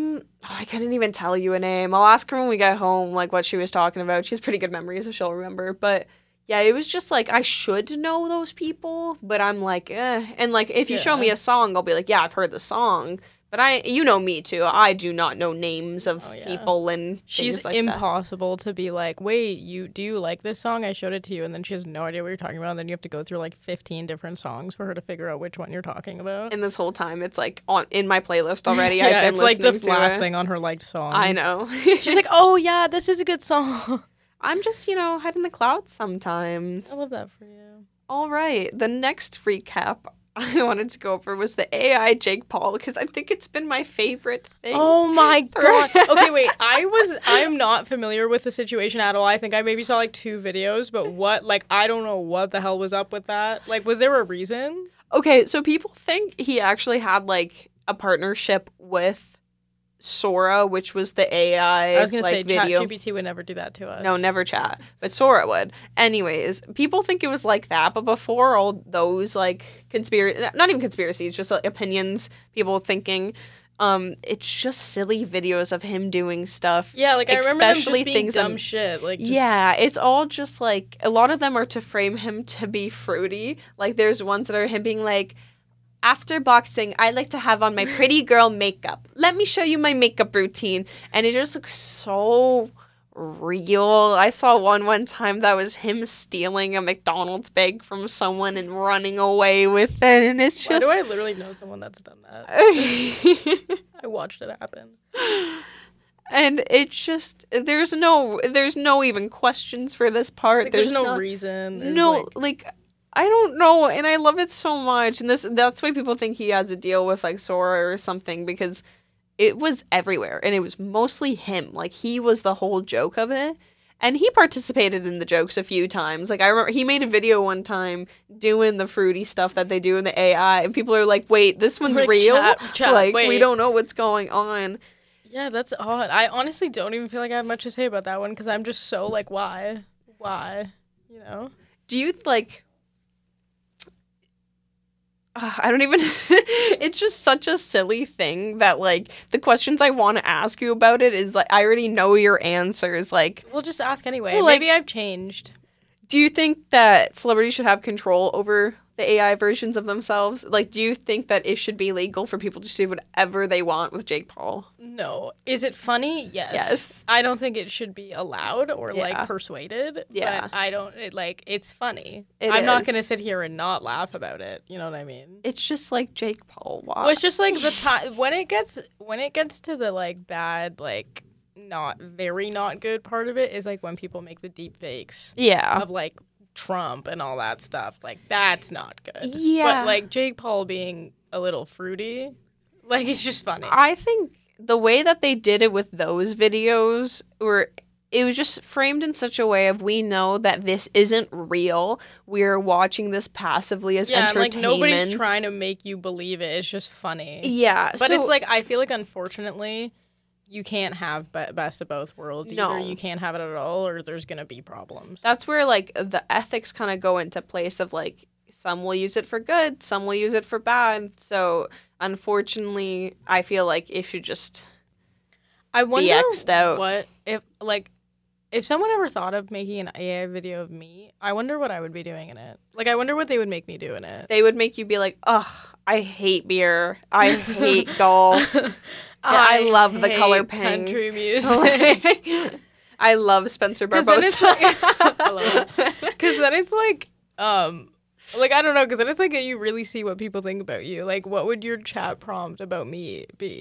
I couldn't even tell you a name. I'll ask her when we get home, like, what she was talking about. She has pretty good memory, so she'll remember, but... Yeah, it was just like, I should know those people, but I'm like, eh. And like, if you show me a song, I'll be like, yeah, I've heard the song. But you know me too. I do not know names of people and she's things like impossible to be like, wait, do you like this song? I showed it to you. And then she has no idea what you're talking about. And then you have to go through like 15 different songs for her to figure out which one you're talking about. And this whole time, it's like in my playlist already. I've been listening to it. It's like the last thing on her liked song. I know. She's like, oh yeah, this is a good song. I'm just, head in the clouds sometimes. I love that for you. All right. The next recap I wanted to go over was the AI Jake Paul, because I think it's been my favorite thing. Oh my God. Okay, wait. I'm not familiar with the situation at all. I think I maybe saw like 2 videos, but I don't know what the hell was up with that. Like, was there a reason? Okay, so people think he actually had like a partnership with Sora, which was the AI. I was going to say video. ChatGPT would never do that to us. No, never chat. But Sora would. Anyways, people think it was like that, but before all those like not even conspiracies, just like opinions, people thinking, it's just silly videos of him doing stuff. Yeah, like I remember them just being dumb shit. Like it's all just like, a lot of them are to frame him to be fruity. Like there's ones that are him being like, after boxing, I like to have on my pretty girl makeup. Let me show you my makeup routine. And it just looks so real. I saw one time that was him stealing a McDonald's bag from someone and running away with it. And it's just... Why do I literally know someone that's done that? I watched it happen. And it's just, there's no even questions for this part. Like, there's no reason. I don't know, and I love it so much. And that's why people think he has a deal with like Sora or something, because it was everywhere and it was mostly him. Like he was the whole joke of it. And he participated in the jokes a few times. Like I remember he made a video one time doing the fruity stuff that they do in the AI, and people are like, "Wait, this one's real? Chat, like wait. We don't know what's going on." Yeah, that's odd. I honestly don't even feel like I have much to say about that one, because I'm just so like, why? You know? Do you like... I don't even... It's just such a silly thing that, like, the questions I want to ask you about it is, like, I already know your answers. Like, we'll just ask anyway. Well, maybe I've changed. Do you think that celebrities should have control over the AI versions of themselves? Like, do you think that it should be legal for people to do whatever they want with Jake Paul? No. Is it funny? Yes. I don't think it should be allowed or, like, persuaded. Yeah. But I don't... it's funny. I'm not going to sit here and not laugh about it. You know what I mean? It's just, like, Jake Paul. Wow. Well, it's just, like, the time... When it gets to the, like, bad, like... not good part of it is like when people make the deep fakes of like Trump and all that stuff. Like that's not good. But like Jake Paul being a little fruity, like it's just funny. I think the way that they did it with those videos it was just framed in such a way of, we know that this isn't real. We're watching this passively as entertainment. Like nobody's trying to make you believe it. It's just funny. Yeah. But it's like, I feel like unfortunately you can't have best of both worlds. Either you can't have it at all, or there's going to be problems. That's where, like, the ethics kind of go into place of, like, some will use it for good, some will use it for bad. So, unfortunately, I feel like it should just be X'd out. What if someone ever thought of making an AI video of me, I wonder what I would be doing in it. Like, I wonder what they would make me do in it. They would make you be like, ugh, I hate beer. I hate golf. I love the color pink. Country music. I love Spencer Barbosa. Because then it's like, I don't know, because then it's like you really see what people think about you. Like, what would your chat prompt about me be?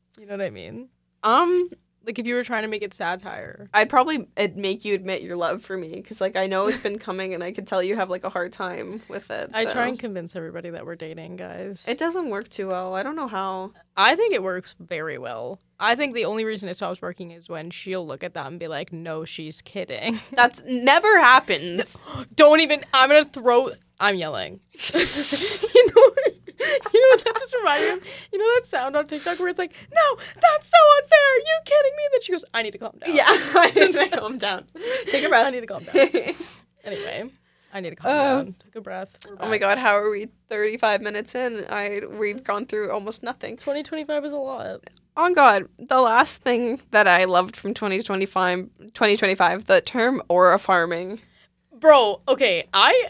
You know what I mean? Um, Like, if you were trying to make it satire. I'd probably make you admit your love for me, because, like, I know it's been coming, and I could tell you have, like, a hard time with it. I try and convince everybody that we're dating, guys. It doesn't work too well. I don't know how. I think it works very well. I think the only reason it stops working is when she'll look at that and be like, no, she's kidding. That's never happens. Don't even, I'm yelling. You know what that just reminded me of? You know that sound on TikTok where it's like, no, that's so unfair. Are you kidding me? And then she goes, I need to calm down. Yeah, I need to calm down. Take a breath. I need to calm down. Anyway, I need to calm down. Take a breath. Oh my god, how are we 35 minutes in? We've gone through almost nothing. 2025 is a lot. Oh god, the last thing that I loved from 2025, the term aura farming. Bro, okay,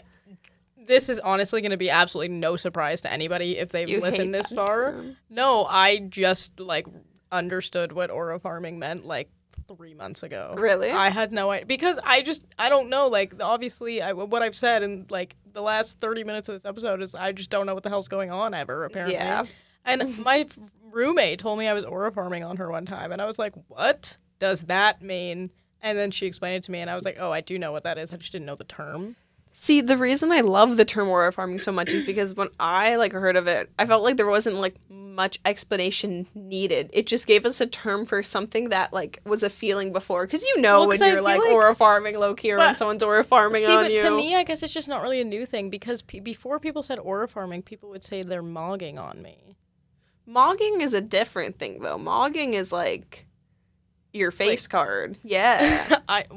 this is honestly going to be absolutely no surprise to anybody if they've listened this far. Term. No, I just, like, understood what aura farming meant, like, 3 months ago. Really? I had no idea. Because I don't know, like, obviously, what I've said in, like, the last 30 minutes of this episode is I just don't know what the hell's going on ever, apparently. Yeah. And my roommate told me I was aura farming on her one time, and I was like, what does that mean? And then she explained it to me, and I was like, oh, I do know what that is. I just didn't know the term. See, the reason I love the term aura farming so much is because when I, like, heard of it, I felt like there wasn't, like, much explanation needed. It just gave us a term for something that, like, was a feeling before. Because you know when you're, like, aura farming low-key or when someone's aura farming on you. See, but to me, I guess it's just not really a new thing because before people said aura farming, people would say they're mogging on me. Mogging is a different thing, though. Mogging is, like, your face card. Yeah.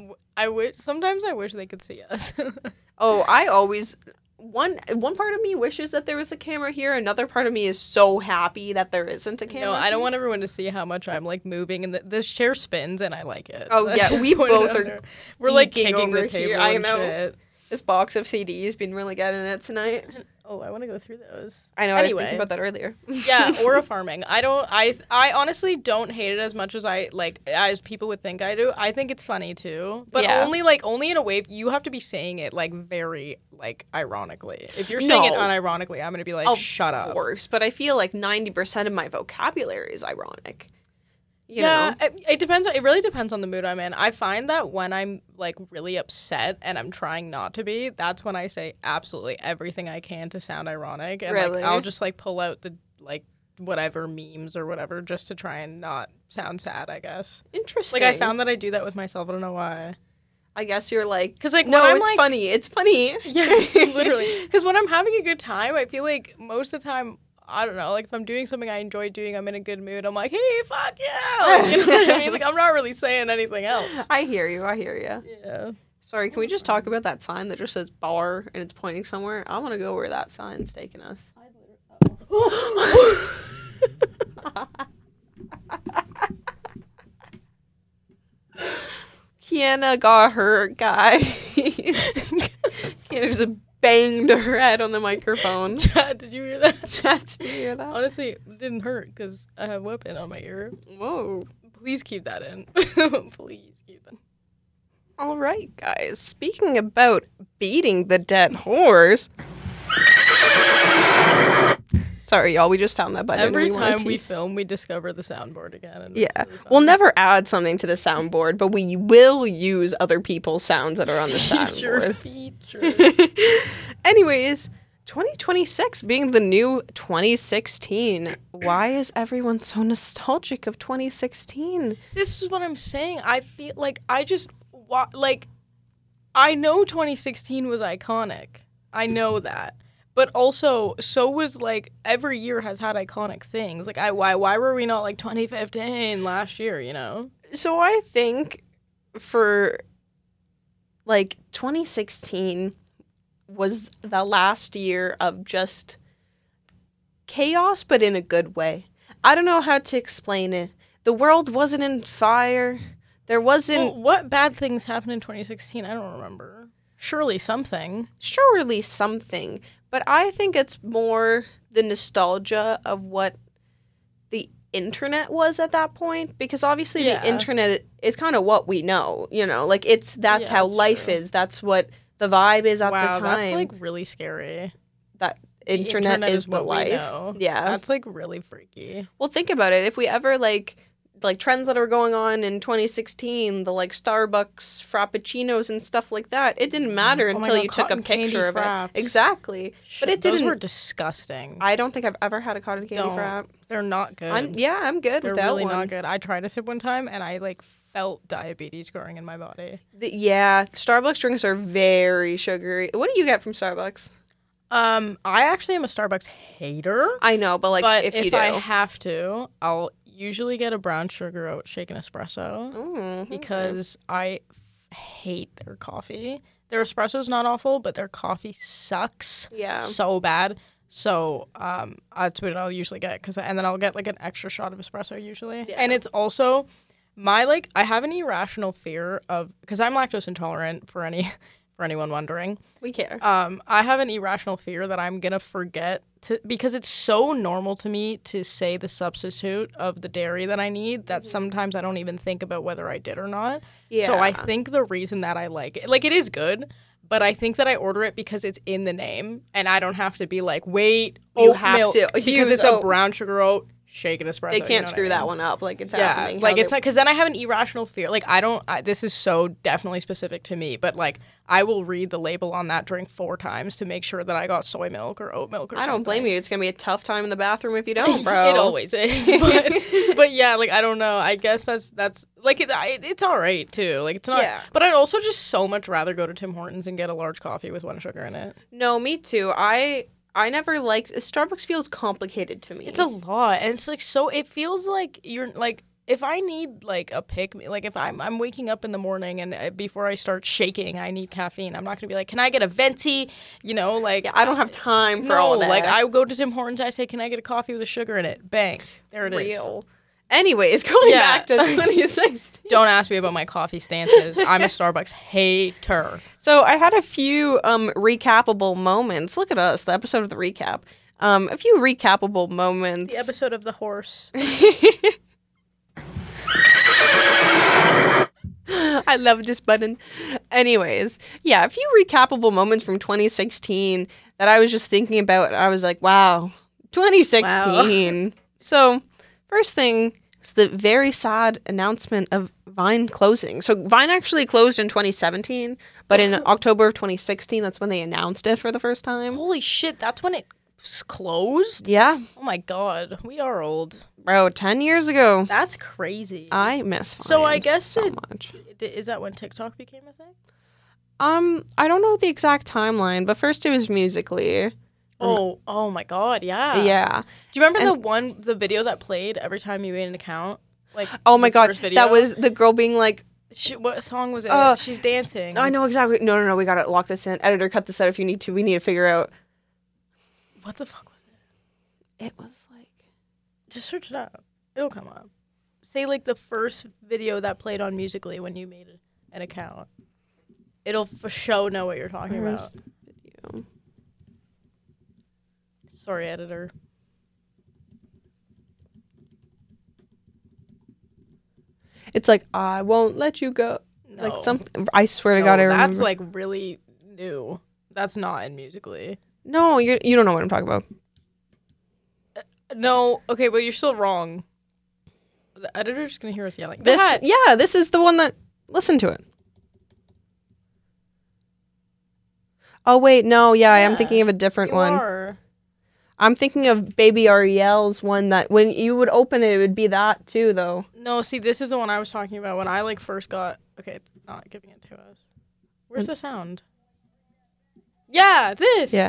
Sometimes I wish they could see us. Oh, I always... One part of me wishes that there was a camera here. Another part of me is so happy that there isn't a camera. No, I don't want everyone to see how much I'm, like, moving. And this chair spins, and I like it. Oh, yeah. We both are... We're, like, kicking the table here. I know. Shit. This box of CDs been really getting it tonight. Oh, I want to go through those. I know, anyway. I was thinking about that earlier. Yeah, aura farming. I honestly don't hate it as much as as people would think I do. I think it's funny too. But only in a way you have to be saying it like very like ironically. If you're saying it unironically, I'm going to be like, shut up. Of course, but I feel like 90% of my vocabulary is ironic. You know? It depends. It really depends on the mood I'm in. I find that when I'm like really upset and I'm trying not to be, that's when I say absolutely everything I can to sound ironic. And really? I'll just like pull out the like whatever memes or whatever just to try and not sound sad, I guess. Interesting. Like I found that I do that with myself. I don't know why. I guess you're like, because like no, when I'm it's like, funny. It's funny. Yeah, literally. Because when I'm having a good time, I feel like most of the time. I don't know, like, if I'm doing something I enjoy doing, I'm in a good mood, I'm like, hey, fuck yeah! You know what I mean? Like, I'm not really saying anything else. I hear you. Yeah. Sorry, can we just talk about that sign that just says bar and it's pointing somewhere? I want to go where that sign's taking us. Kiana got hurt, guys. Kiana just banged her head on the microphone. Chad, did you hear that? Chad, did you hear that? Honestly, it didn't hurt because I have weapon on my ear. Whoa. Please keep that in. Please keep it. All right, guys. Speaking about beating the dead horse. Sorry, y'all. We just found that button. Every time we film, we discover the soundboard again. And yeah. Really we'll never add something to the soundboard, but we will use other people's sounds that are on the soundboard. Feature. Anyways, 2026 being the new 2016. Why is everyone so nostalgic of 2016? This is what I'm saying. I feel like I know 2016 was iconic. I know that. But also, so was, like, every year has had iconic things. Like, why were we not, like, 2015 last year, you know? So I think for, like, 2016 was the last year of just chaos, but in a good way. I don't know how to explain it. The world wasn't in fire. There wasn't... Well, what bad things happened in 2016? I don't remember. Surely something. But I think it's more the nostalgia of what the internet was at that point. Because obviously the internet is kind of what we know, you know? Like, that's how life is. That's what the vibe is at the time. Wow, that's, like, really scary. That internet is the life. Yeah. That's like really freaky. Well, think about it. If we ever like trends that are going on in 2016, the like Starbucks frappuccinos and stuff like that, it didn't matter until you took a picture of it. Exactly. But it didn't. Those were disgusting. I don't think I've ever had a cotton candy frap. They're not good. I'm good They're without really one. not good. I tried a sip one time and I like felt diabetes growing in my body. Starbucks drinks are very sugary. What do you get from Starbucks? I actually am a Starbucks hater. I know, but like if I have to, I'll usually get a brown sugar oat shaken espresso because I hate their coffee. Their espresso's not awful, but their coffee sucks so bad. So that's what I'll usually get, and then I'll get like an extra shot of espresso usually. Yeah. And it's also I have an irrational fear of, because I'm lactose intolerant for anyone wondering. We care. I have an irrational fear that I'm gonna forget because it's so normal to me to say the substitute of the dairy that I need that sometimes I don't even think about whether I did or not. Yeah. So I think the reason that I like it is good, but I think that I order it because it's in the name and I don't have to be like, wait, you have milk, to because it's a brown sugar oat shaken espresso. They can't screw that one up. Like, it's happening. Like, it's not, because then I have an irrational fear. Like, this is so definitely specific to me, but like, I will read the label on that drink 4 times to make sure that I got soy milk or oat milk or something. I don't blame you. It's going to be a tough time in the bathroom if you don't, bro. It always is. But yeah, like, I don't know. I guess that's like, it's all right too. Like, it's not. Yeah. But I'd also just so much rather go to Tim Hortons and get a large coffee with 1 sugar in it. No, me too. I never liked Starbucks. Feels complicated to me. It's a lot, and it's like so. It feels like you're like, if I need like a pick me, like if I'm waking up in the morning and before I start shaking, I need caffeine. I'm not gonna be like, can I get a venti? You know, like I don't have time for all that. Like I go to Tim Hortons, I say, can I get a coffee with a sugar in it? Bang, there it is. Anyways, going back to 2016. Don't ask me about my coffee stances. I'm a Starbucks hater. So I had a few recapable moments. Look at us, the episode of the recap. A few recapable moments. The episode of the horse. I love this button. Anyways, yeah, a few recapable moments from 2016 that I was just thinking about. I was like, wow, 2016. Wow. So, first thing is the very sad announcement of Vine closing. So Vine actually closed in 2017, but in October of 2016, that's when they announced it for the first time. Holy shit, that's when it closed? Yeah. Oh my god, we are old. Bro, 10 years ago. That's crazy. I miss Vine so I guess so much. Is that when TikTok became a thing? I don't know the exact timeline, but first it was Musical.ly. Oh my god, yeah. Yeah. Do you remember the video that played every time you made an account? Like, oh my god, that was the girl being like, what song was it? She's dancing. I know exactly. No, we gotta lock this in. Editor, cut this out if you need to. We need to figure out. What the fuck was it? It was like, just search it up. It'll come up. Say like the first video that played on Musical.ly when you made an account. It'll for sure know what you're talking about. Video. Sorry, editor. It's like, I won't let you go. No. Like something. I swear to God, I remember. That's like really new. That's not in Musical.ly. No, you don't know what I'm talking about. No, okay, but you're still wrong. The editor's gonna hear us yelling. This is the one that. Listen to it. Oh wait, no, yeah, I'm thinking of a different one. Are. I'm thinking of Baby Ariel's one that when you would open it, it would be that too, though. No, see, this is the one I was talking about when I like first got. Okay, it's not giving it to us. Where's the sound? Yeah, this. Yeah.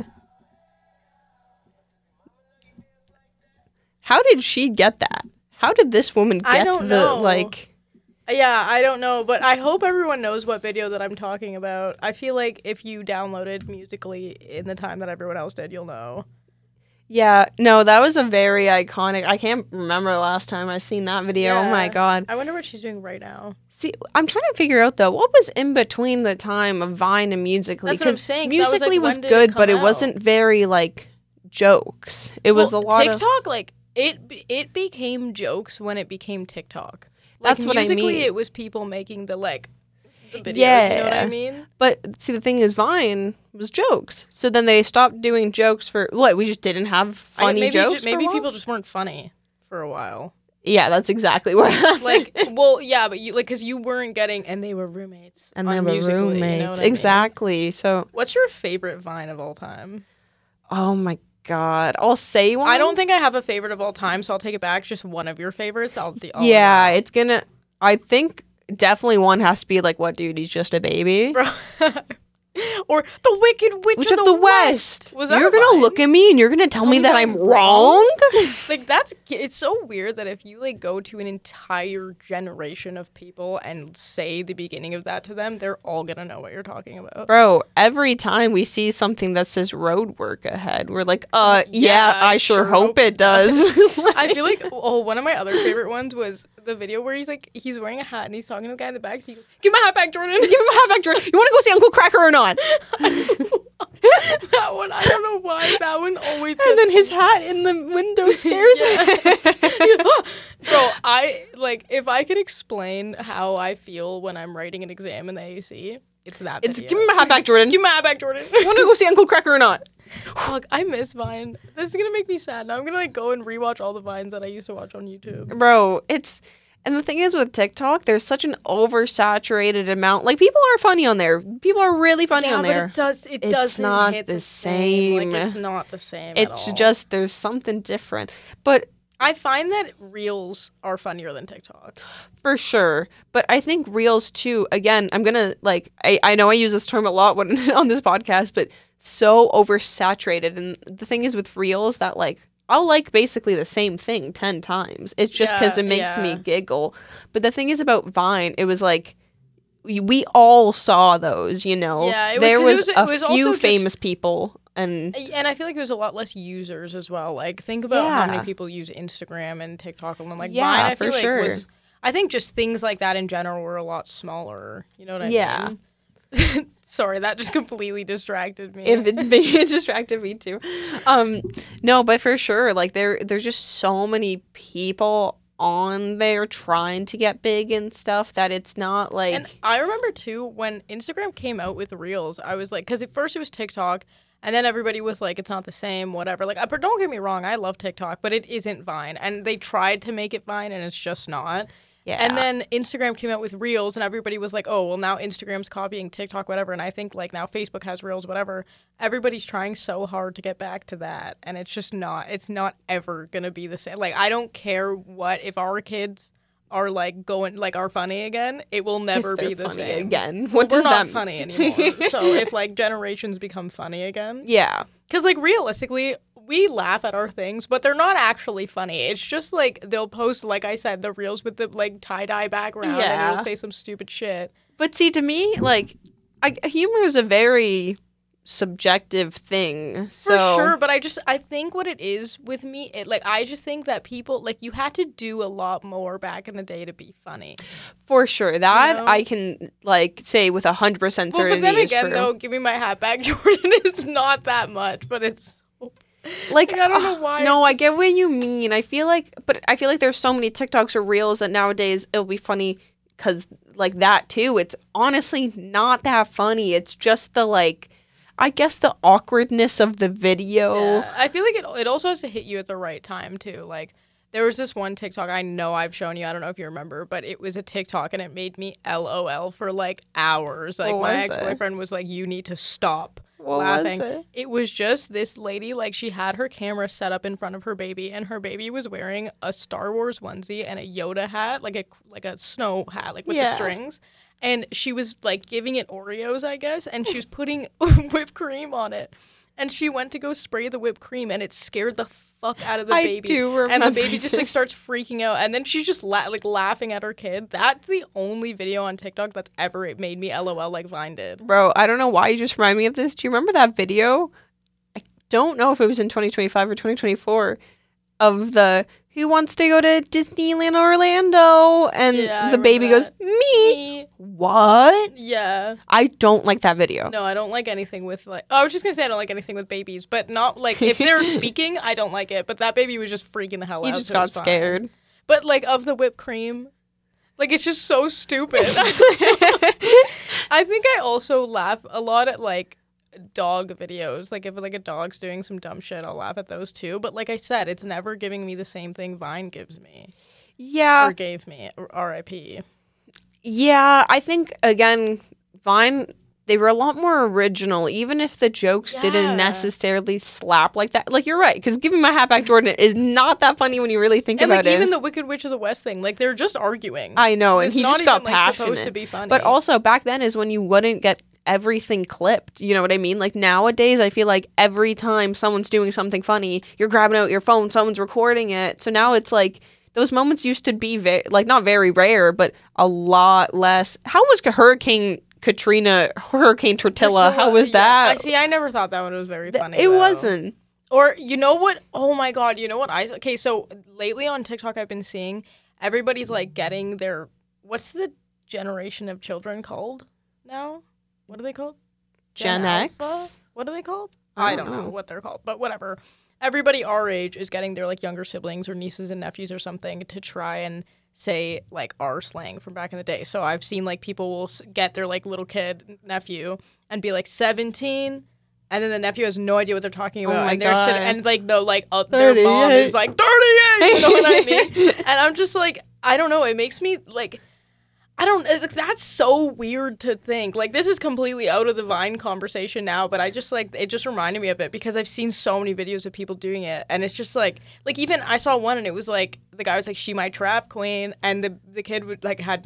How did she get that? How did this woman get like? Yeah, I don't know, but I hope everyone knows what video that I'm talking about. I feel like if you downloaded Musical.ly in the time that everyone else did, you'll know. Yeah, no, that was a very iconic. I can't remember the last time I seen that video. Yeah. Oh my god. I wonder what she's doing right now. See, I'm trying to figure out though, what was in between the time of Vine and Musical.ly? That's what I'm saying. Musical.ly was good, but it wasn't very like jokes. It was a lot TikTok, like it became jokes when it became TikTok. Like, that's what I mean. It was people making the like the videos, you know what I mean? But see, the thing is, Vine was jokes. So then they stopped doing jokes for what? We just didn't have funny jokes. Maybe people just weren't funny for a while. Yeah, that's exactly what happened. Like, well, yeah, but you because you weren't getting, and they were roommates. And they were roommates. You know what exactly. I mean? So, what's your favorite Vine of all time? Oh my God, I'll say one. I don't think I have a favorite of all time, so I'll take it back. Just one of your favorites. Yeah, it's gonna. I think definitely one has to be like, what, dude? He's just a baby. Or the Wicked Witch of the West. Was that You're gonna look at me and you're gonna tell me that I'm wrong? Like, it's so weird that if you like go to an entire generation of people and say the beginning of that to them, they're all gonna know what you're talking about. Bro, every time we see something that says road work ahead, we're like, yeah, I sure hope it does. I feel like one of my other favorite ones was the video where he's wearing a hat and he's talking to the guy in the back. So he goes, "Give my hat back, Jordan. Give him my hat back, Jordan. You want to go see Uncle Cracker or not?" That one, I don't know why. That one always gets And then his hat in the window scares him. Bro, if I could explain how I feel when I'm writing an exam in the AUC, it's that video. It's give me my hat back, Jordan. Give me my hat back, Jordan. You want to go see Uncle Cracker or not? Fuck, I miss Vine. This is gonna make me sad. Now I'm gonna go and rewatch all the Vines that I used to watch on YouTube. Bro, and the thing is with TikTok, there's such an oversaturated amount. Like, people are funny on there. People are really funny on there. But it doesn't not hit the same. Like, it's not the same It's at all. just, there's something different. But I find that Reels are funnier than TikToks. For sure. But I think Reels, too, again, I'm going to, like, I know I use this term a lot on this podcast, but so oversaturated. And the thing is with Reels that, like, I'll like basically the same thing 10 times. It's just because it makes me giggle. But the thing is about Vine, it was like, we all saw those, you know? Yeah, there was a few famous people. And I feel like it was a lot less users as well. Like, think about how many people use Instagram and TikTok. And like, Vine, I feel like was... I think just things like that in general were a lot smaller. You know what I mean? Yeah. Sorry, that just completely distracted me. It distracted me too. No, but for sure, like there's just so many people on there trying to get big and stuff that it's not like. And I remember too when Instagram came out with Reels, I was like, because at first it was TikTok, and then everybody was like, it's not the same, whatever. Like, don't get me wrong, I love TikTok, but it isn't Vine, and they tried to make it Vine, and it's just not. Yeah. And then Instagram came out with Reels, and everybody was like, oh, well, now Instagram's copying TikTok, whatever. And I think, like, now Facebook has Reels, whatever. Everybody's trying so hard to get back to that, and it's just not. It's not ever going to be the same. Like, I don't care what, if our kids are, like, are funny again, it will never be the same. Again. What does that mean? We're not funny anymore. So if, like, generations become funny again. Yeah. Because, like, realistically, we laugh at our things, but they're not actually funny. It's just, like, they'll post, like I said, the Reels with the, like, tie-dye background, and they'll say some stupid shit. But see, to me, like, humor is a very subjective thing. For sure, but I think what it is with me, I just think that people, like, you had to do a lot more back in the day to be funny. For sure. That, you know? I can, like, say with 100% certainty. Well, but then again, though, give me my hat back, Jordan, is not that much, but it's... Like, I don't know why. No, I get what you mean. I feel like there's so many TikToks or Reels that nowadays it'll be funny because, like, that too. It's honestly not that funny. It's just the, like, I guess the awkwardness of the video. Yeah. I feel like it also has to hit you at the right time too. Like, there was this one TikTok I know I've shown you. I don't know if you remember, but it was a TikTok and it made me LOL for like hours. Like, my ex-boyfriend was like, "You need to stop." Laughing. It was just this lady, like, she had her camera set up in front of her baby, and her baby was wearing a Star Wars onesie and a Yoda hat, like a snow hat, like with the strings. And she was, like, giving it Oreos, I guess, and she was putting whipped cream on it. And she went to go spray the whipped cream, and it scared the fuck out of the baby. I do remember. And the baby just, like, starts freaking out. And then she's just, laughing at her kid. That's the only video on TikTok that's ever made me LOL like Vine did. Bro, I don't know why you just remind me of this. Do you remember that video? I don't know if it was in 2025 or 2024 of the... Who wants to go to Disneyland Orlando? And the baby goes, me. What? Yeah. I don't like that video. No, I don't like anything with, like... Oh, I was just going to say I don't like anything with babies, but not, like, if they're speaking, I don't like it. But that baby was just freaking the hell out. He just got scared. But, like, of the whipped cream, Like, it's just so stupid. I think I also laugh a lot at, like, dog videos. Like, if, like, a dog's doing some dumb shit, I'll laugh at those, too. But like I said, it's never giving me the same thing Vine gives me. Yeah. Or gave me. R.I.P. Yeah, I think, again, Vine... They were a lot more original, even if the jokes didn't necessarily slap like that. Like, you're right, because Give Me My Hat Back, Jordan is not that funny when you really think about it. And even the Wicked Witch of the West thing, like, they're just arguing. I know, and he just got even, passionate. Like, supposed to be funny. But also, back then is when you wouldn't get everything clipped. You know what I mean? Like, nowadays, I feel like every time someone's doing something funny, you're grabbing out your phone, someone's recording it. So now it's like... Those moments used to be, not very rare, but a lot less. How was Hurricane Tortilla? How was that? I never thought that one was very funny. It wasn't. Or, you know what? Oh my God, you know what? Okay, so lately on TikTok I've been seeing everybody's like getting their, what's the generation of children called now? What are they called? Gen X? Alpha? What are they called? I don't know what they're called, but whatever. Everybody our age is getting their like younger siblings or nieces and nephews or something to try and say like our slang from back in the day. So I've seen like people will get their like little kid nephew and be like 17, and then the nephew has no idea what they're talking about. Oh my and God. And like no, like their mom is like 38. You know what I mean? And I'm just like, I don't know. It makes me like. That's so weird to think. Like, this is completely out of the Vine conversation now, but I just, like, it just reminded me of it because I've seen so many videos of people doing it, and it's just, like, even I saw one, and it was, like, the guy was like, she my trap queen, and the kid would, like, had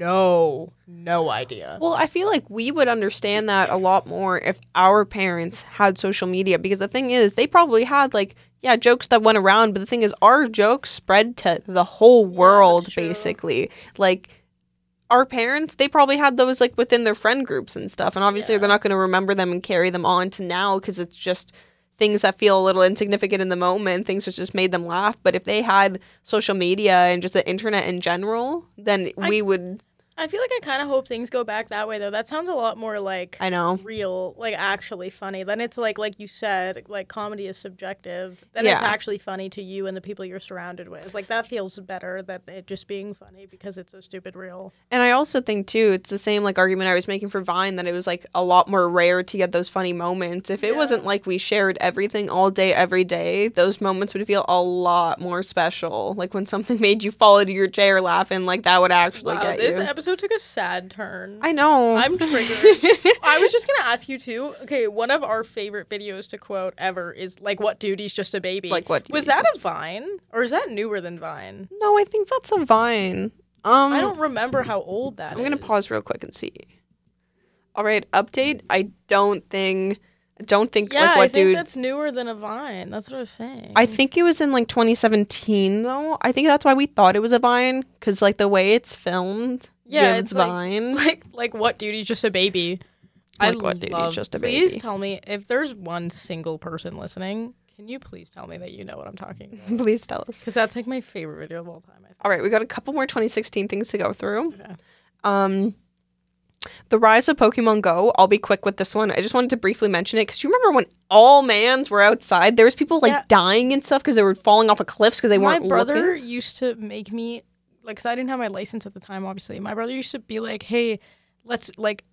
no idea. Well, I feel like we would understand that a lot more if our parents had social media, because the thing is, they probably had, like, jokes that went around, but the thing is, our jokes spread to the whole world, basically. Like, our parents, they probably had those like within their friend groups and stuff. And obviously they're not going to remember them and carry them on to now because it's just things that feel a little insignificant in the moment, things that just made them laugh. But if they had social media and just the internet in general, then we would... I feel like I kind of hope things go back that way, though. That sounds a lot more, like, I know, real, like, actually funny. Then it's, like you said, like, comedy is subjective. Then it's actually funny to you and the people you're surrounded with. Like, that feels better than it just being funny because it's so stupid real. And I also think, too, it's the same, like, argument I was making for Vine, that it was, like, a lot more rare to get those funny moments. If it wasn't, like, we shared everything all day, every day, those moments would feel a lot more special. Like, when something made you fall into your chair laughing, like, that would actually get you. This episode took a sad turn. I know. I'm triggered. I was just going to ask you too. Okay, one of our favorite videos to quote ever is like, "What Duty's Just a Baby." Like, what? Was that a Vine or is that newer than Vine? No, I think that's a Vine. I don't remember how old that is. I'm going to pause real quick and see. All right, update. I don't think like what dude. I think that's newer than a Vine. That's what I was saying. I think it was in like 2017 though. I think that's why we thought it was a Vine, because like the way it's filmed. Yeah, it's Vine. Like What Duty's Just a Baby. What Duty's Just a Baby. Please tell me if there's one single person listening. Can you please tell me that you know what I'm talking about? Please tell us, because that's like my favorite video of all time. I think. All right, we got a couple more 2016 things to go through. Okay. The rise of Pokemon Go. I'll be quick with this one. I just wanted to briefly mention it because you remember when all mans were outside? There was people like dying and stuff because they were falling off of cliffs because they weren't looking. My brother used to make me, like, because I didn't have my license at the time, obviously. My brother used to be like, "Hey, let's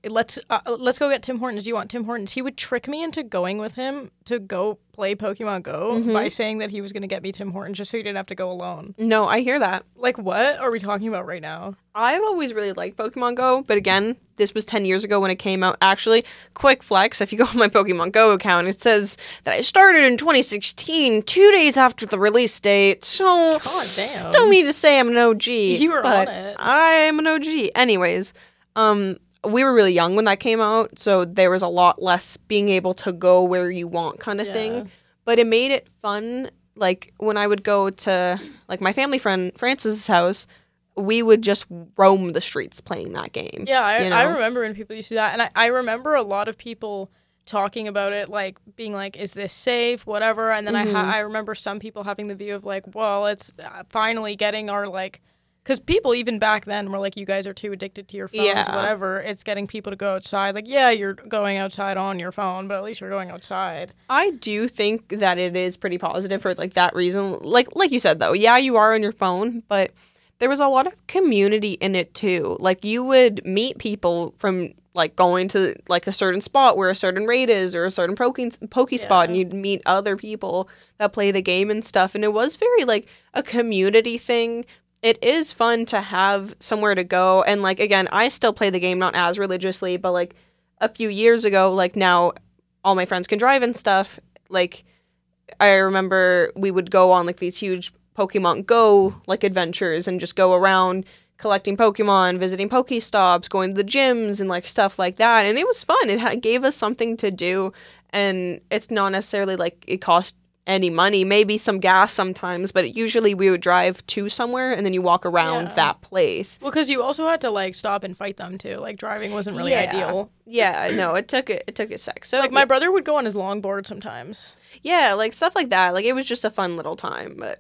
go get Tim Hortons. Do you want Tim Hortons?" He would trick me into going with him to go play Pokemon Go by saying that he was going to get me Tim Hortons just so he didn't have to go alone. No, I hear that. Like, what are we talking about right now? I've always really liked Pokemon Go, but again, this was 10 years ago when it came out. Actually, quick flex, if you go on my Pokemon Go account, it says that I started in 2016, 2 days after the release date. So, God damn. Don't mean to say I'm an OG. You were on it. I'm an OG. Anyways, we were really young when that came out, so there was a lot less being able to go where you want kind of thing. But it made it fun. Like, when I would go to, like, my family friend Francis's house, we would just roam the streets playing that game. Yeah, I remember when people used to do that. And I remember a lot of people talking about it, like, being like, is this safe, whatever. And then I remember some people having the view of, like, well, it's finally getting our, like, because people even back then were like, you guys are too addicted to your phones, whatever. It's getting people to go outside. Like, yeah, you're going outside on your phone, but at least you're going outside. I do think that it is pretty positive for, like, that reason. Like you said, though, yeah, you are on your phone, but there was a lot of community in it too. Like, you would meet people from, like, going to, like, a certain spot where a certain raid is, or a certain poke spot, and you'd meet other people that play the game and stuff. And it was very, like, a community thing. It is fun to have somewhere to go. And, like, again, I still play the game, not as religiously, but, like, a few years ago, like, now all my friends can drive and stuff. Like, I remember we would go on, like, these huge Pokemon Go, like, adventures and just go around collecting Pokemon, visiting Pokestops, going to the gyms and, like, stuff like that. And it was fun. It gave us something to do. And it's not necessarily, like, it cost any money, maybe some gas sometimes, but usually we would drive to somewhere and then you walk around that place. Well, because you also had to, like, stop and fight them too. Like, driving wasn't really ideal. Yeah, no, it took a sec. So, like, my brother would go on his longboard sometimes. Yeah, like, stuff like that. Like, it was just a fun little time. But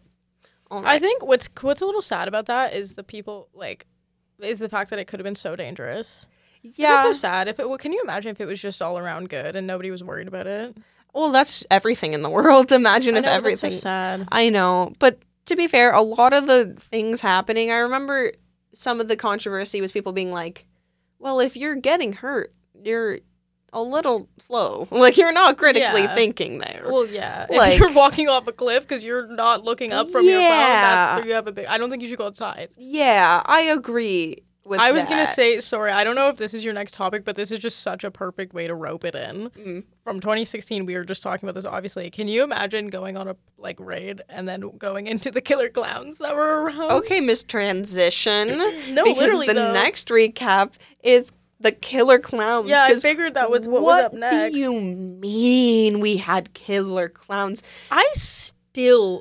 I think what's a little sad about that is the people, like, is the fact that it could have been so dangerous. Yeah, it's so sad. Can you imagine if it was just all around good and nobody was worried about it? Well, that's everything in the world. Imagine if everything. That's so sad. I know. But to be fair, a lot of the things happening, I remember some of the controversy was people being like, well, if you're getting hurt, you're a little slow. Like, you're not critically thinking there. Well, yeah. Like, if you're walking off a cliff because you're not looking up from your phone, that's, you have I don't think you should go outside. Yeah, I agree. I was going to say, sorry, I don't know if this is your next topic, but this is just such a perfect way to rope it in. From 2016, we were just talking about this, obviously. Can you imagine going on a, like, raid and then going into the killer clowns that were around? Okay, Miss Transition. No, literally, the next recap is the killer clowns. Yeah, I figured that was what was up next. What do you mean we had killer clowns? I still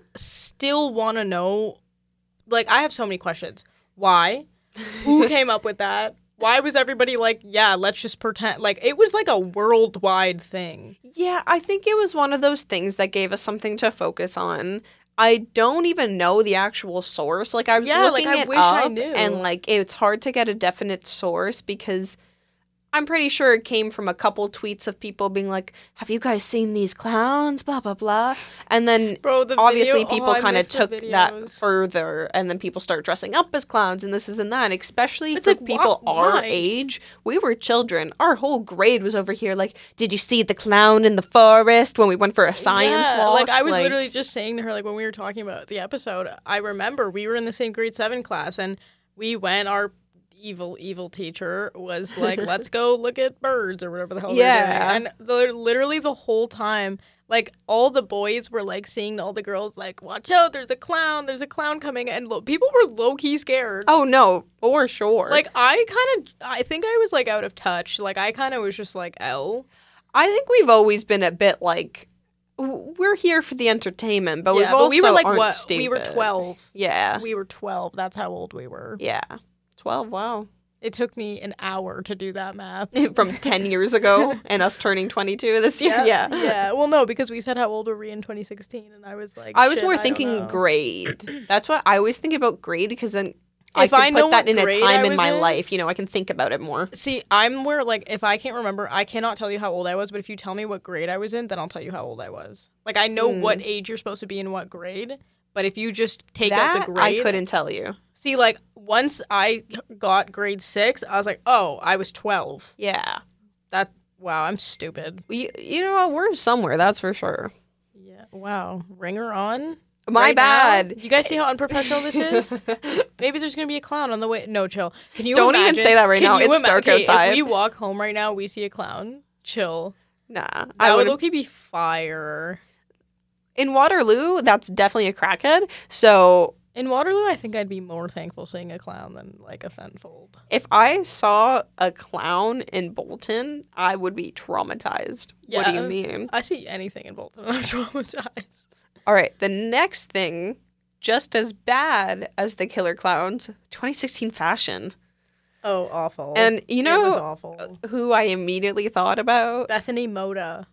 want to know, like, I have so many questions. Why? Who came up with that? Why was everybody like, yeah, let's just pretend? Like, it was like a worldwide thing. Yeah, I think it was one of those things that gave us something to focus on. I don't even know the actual source. Like, I was looking it up, I knew. And, like, it's hard to get a definite source because I'm pretty sure it came from a couple tweets of people being like, have you guys seen these clowns? Blah, blah, blah. And then obviously people kind of took that further, and then people start dressing up as clowns and this and that. And especially for like, people our age, we were children. Our whole grade was over here like, did you see the clown in the forest when we went for a science walk? Like, I was literally just saying to her, like, when we were talking about the episode, I remember we were in the same grade 7 class and we went, our evil teacher was like, let's go look at birds or whatever the hell they're doing. And literally the whole time, like, all the boys were like seeing all the girls like, watch out, there's a clown coming, and people were low-key scared. Oh no, for sure. Like, I think I was like out of touch. Like, I kind of was just like, I think we've always been a bit like, we're here for the entertainment, but we were like, what? Stupid. We were 12. Yeah. We were 12. That's how old we were. Yeah. 12, wow. It took me an hour to do that math. From 10 years ago and us turning 22 this year? Yeah. Well, no, because we said how old were we in 2016, and I was like, I was more thinking grade. That's what I always think about grade, because then I can put that in a time in my life. You know, I can think about it more. See, I'm where, like, if I can't remember, I cannot tell you how old I was, but if you tell me what grade I was in, then I'll tell you how old I was. Like, I know what age you're supposed to be in what grade, but if you just take out the grade, I couldn't tell you. See, like, once I got grade 6, I was like, oh, I was 12. Yeah. Wow, I'm stupid. You know what? We're somewhere, that's for sure. Yeah. Wow. Ringer on? My bad. You guys see how unprofessional this is? Maybe there's going to be a clown on the way. No, chill. Can you Don't even say that right now. It's dark outside. If we walk home right now, we see a clown. Chill. Nah. That would low-key be fire. In Waterloo, that's definitely a crackhead, so... In Waterloo, I think I'd be more thankful seeing a clown than, like, a Fenfold. If I saw a clown in Bolton, I would be traumatized. Yeah, what do you mean? I see anything in Bolton, I'm traumatized. All right, the next thing, just as bad as the killer clowns, 2016 fashion. Oh, awful. And you know it was awful. Who I immediately thought about? Bethany Moda.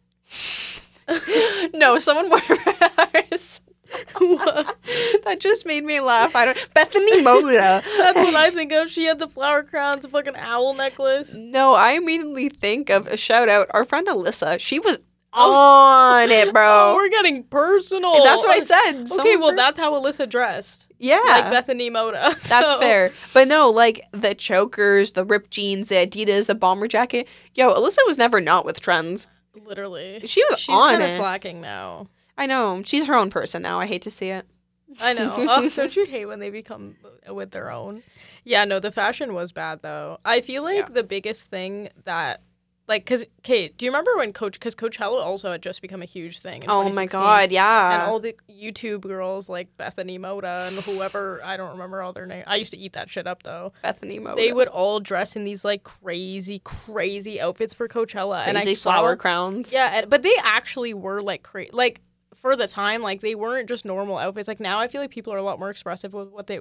No, someone more hers. What? That just made me laugh. Bethany Moda. That's what I think of. She had the flower crowns, a fucking owl necklace. No, I immediately think of a shout out. Our friend Alyssa. She was on it, bro. Oh, we're getting personal. That's what I said. Okay, well, that's how Alyssa dressed. Yeah. Like Bethany Moda. That's fair. But no, like, the chokers, the ripped jeans, the Adidas, the bomber jacket. Yo, Alyssa was never not with trends. Literally. She's on kind it. of slacking now. I know. She's her own person now. I hate to see it. I know. Oh, don't you hate when they become with their own? Yeah, no, the fashion was bad, though. I feel like the biggest thing that, like, because, Kate, do you remember when Coachella also had just become a huge thing in 2016? Oh my god, yeah. And all the YouTube girls like Bethany Moda and whoever, I don't remember all their names. I used to eat that shit up, though. Bethany Moda. They would all dress in these, like, crazy outfits for Coachella. Crazy and I flower crowns. Yeah, but they actually were, like, like, for the time, like, they weren't just normal outfits. Like, now I feel like people are a lot more expressive with what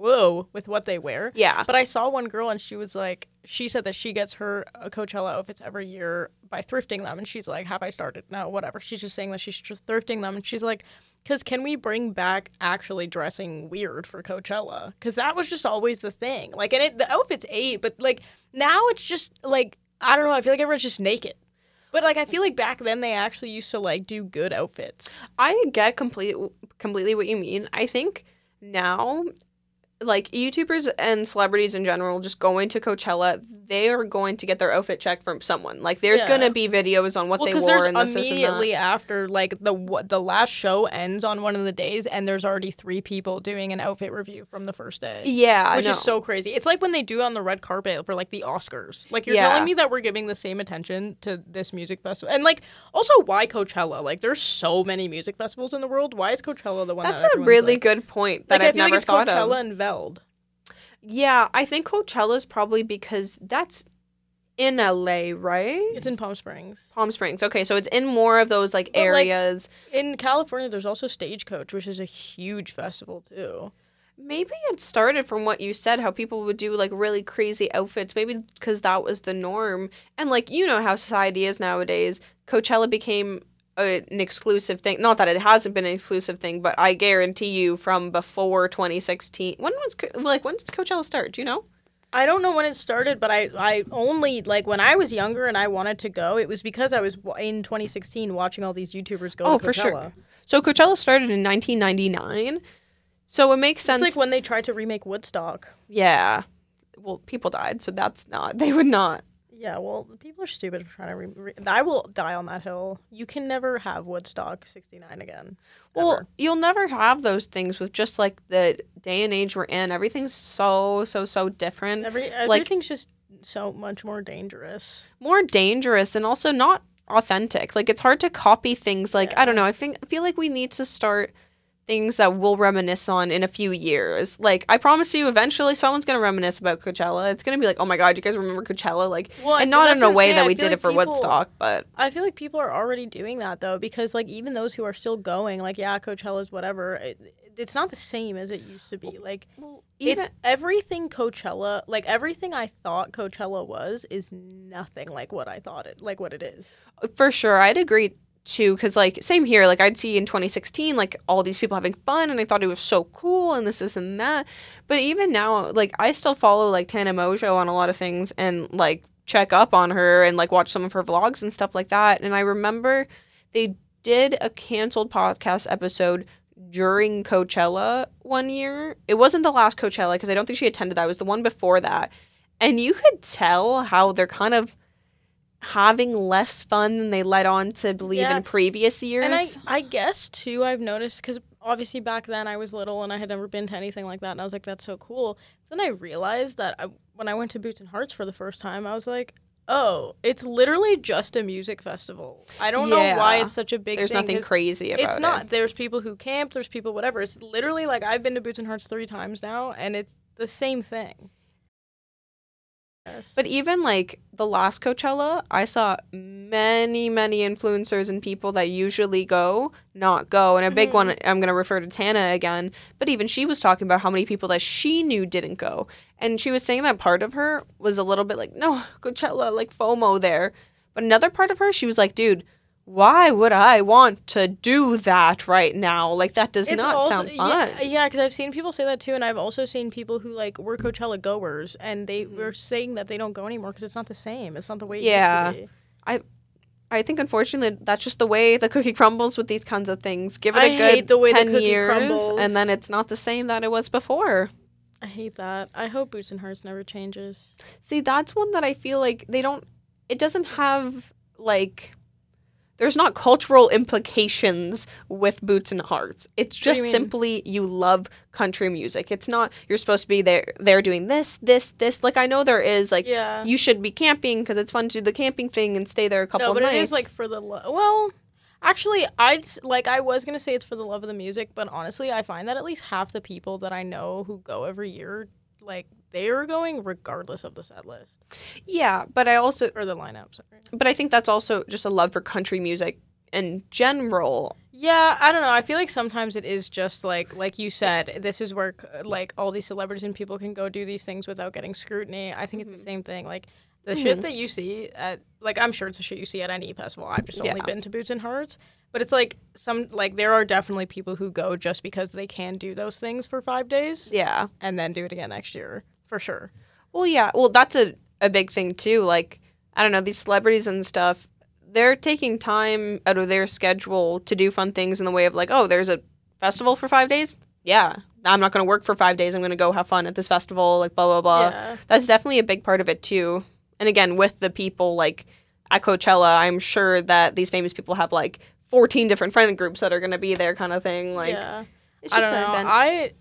they wear. Yeah. But I saw one girl and she was like, she said that she gets her Coachella outfits every year by thrifting them. And she's like, have I started? No, whatever. She's just saying that she's just thrifting them. And she's like, because can we bring back actually dressing weird for Coachella? Because that was just always the thing. Like, and the outfits ate, but, like, now it's just, like, I don't know. I feel like everyone's just naked. But, like, I feel like back then they actually used to, like, do good outfits. I get completely what you mean. I think now, like, YouTubers and celebrities in general just going to Coachella, they are going to get their outfit checked from someone. Like, there's going to be videos on what they wore and this, immediately after, like, the last show ends on one of the days, and there's already 3 people doing an outfit review from the first day. Yeah, which is so crazy. It's like when they do on the red carpet for, like, the Oscars. Like, you're telling me that we're giving the same attention to this music festival. And, like, also, why Coachella? Like, there's so many music festivals in the world. Why is Coachella the one That's a really good point that I've never thought of. I feel like it's Coachella and Veld. Yeah, I think Coachella's probably because that's in LA, right? It's in Palm Springs. Palm Springs. Okay, so it's in more of those, like, areas. Like, in California, there's also Stagecoach, which is a huge festival, too. Maybe it started from what you said, how people would do, like, really crazy outfits. Maybe because that was the norm. And, like, you know how society is nowadays. Coachella became an exclusive thing. Not that it hasn't been an exclusive thing, but I guarantee you from before 2016. When did Coachella start? Do you know? I don't know when it started, but I only, like, when I was younger and I wanted to go, it was because I was in 2016 watching all these YouTubers go to Coachella. For sure. So Coachella started in 1999. So it makes sense. It's like when they tried to remake Woodstock. Yeah. Well, people died, so they would not. Yeah, well, people are stupid for trying to I will die on that hill. You can never have Woodstock 69 again. Well, you'll never have those things with just, like, the day and age we're in. Everything's so different. Everything's just so much more dangerous. More dangerous and also not authentic. Like, it's hard to copy things. Like, I don't know. I feel like we need to start things that we'll reminisce on in a few years. Like, I promise you, eventually someone's going to reminisce about Coachella. It's going to be like, oh my God, you guys remember Coachella? Like, and not in a way that we did it for Woodstock, but... I feel like people are already doing that, though, because, like, even those who are still going, like, yeah, Coachella's whatever, it's not the same as it used to be. Like, it's everything Coachella, like, everything I thought Coachella was is nothing like what I thought what it is. For sure, I'd agree too, because, like, same here, like, I'd see in 2016, like, all these people having fun, and I thought it was so cool, and this and that, but even now, like, I still follow, like, Tana Mojo on a lot of things, and, like, check up on her, and, like, watch some of her vlogs and stuff like that, and I remember they did a canceled podcast episode during Coachella one year. It wasn't the last Coachella, because I don't think she attended that, it was the one before that, and you could tell how they're kind of having less fun than they led on to believe in previous years. And I guess, too, I've noticed, because obviously back then I was little and I had never been to anything like that, and I was like, that's so cool. Then I realized that when I went to Boots and Hearts for the first time, I was like, oh, it's literally just a music festival. I don't know why it's such a big thing. There's nothing crazy about it. It's not. There's people who camp, there's people whatever. It's literally, like, I've been to Boots and Hearts 3 times now, and it's the same thing. But even, like, the last Coachella, I saw many influencers and people that usually not go. And a big one, I'm going to refer to Tana again, but even she was talking about how many people that she knew didn't go. And she was saying that part of her was a little bit like, no, Coachella, like, FOMO there. But another part of her, she was like, dude, why would I want to do that right now? Like, that does not sound fun. Yeah, because I've seen people say that too, and I've also seen people who, like, were Coachella goers, and they were saying that they don't go anymore because it's not the same. It's not the way it used to be. I think, unfortunately, that's just the way the cookie crumbles with these kinds of things. Give it a hate good the way 10 the cookie years, crumbles. and then it's not the same that it was before. I hate that. I hope Boots and Hearts never changes. See, that's one that I feel like it doesn't have, like, there's not cultural implications with Boots and Hearts. It's just simply you love country music. It's not you're supposed to be there doing this. Like, I know there is, like, you should be camping because it's fun to do the camping thing and stay there a couple of nights. No, but it is, like, for the well, actually, I was going to say it's for the love of the music, but honestly, I find that at least half the people that I know who go every year, like, they are going regardless of the set list. Yeah, but I also... Or the lineup, sorry. But I think that's also just a love for country music in general. Yeah, I don't know. I feel like sometimes it is just, like you said, this is where, like, all these celebrities and people can go do these things without getting scrutiny. I think it's the same thing. Like, the shit that you see at... Like, I'm sure it's the shit you see at any festival. I've just only been to Boots and Hearts. But it's, like, there are definitely people who go just because they can do those things for 5 days. Yeah. And then do it again next year. For sure. Well, yeah. Well, that's a big thing, too. Like, I don't know, these celebrities and stuff, they're taking time out of their schedule to do fun things in the way of, like, oh, there's a festival for 5 days? Yeah. I'm not going to work for 5 days. I'm going to go have fun at this festival, like, blah, blah, blah. Yeah. That's definitely a big part of it, too. And again, with the people, like, at Coachella, I'm sure that these famous people have, like, 14 different friend groups that are going to be there kind of thing. Like, it's just an event.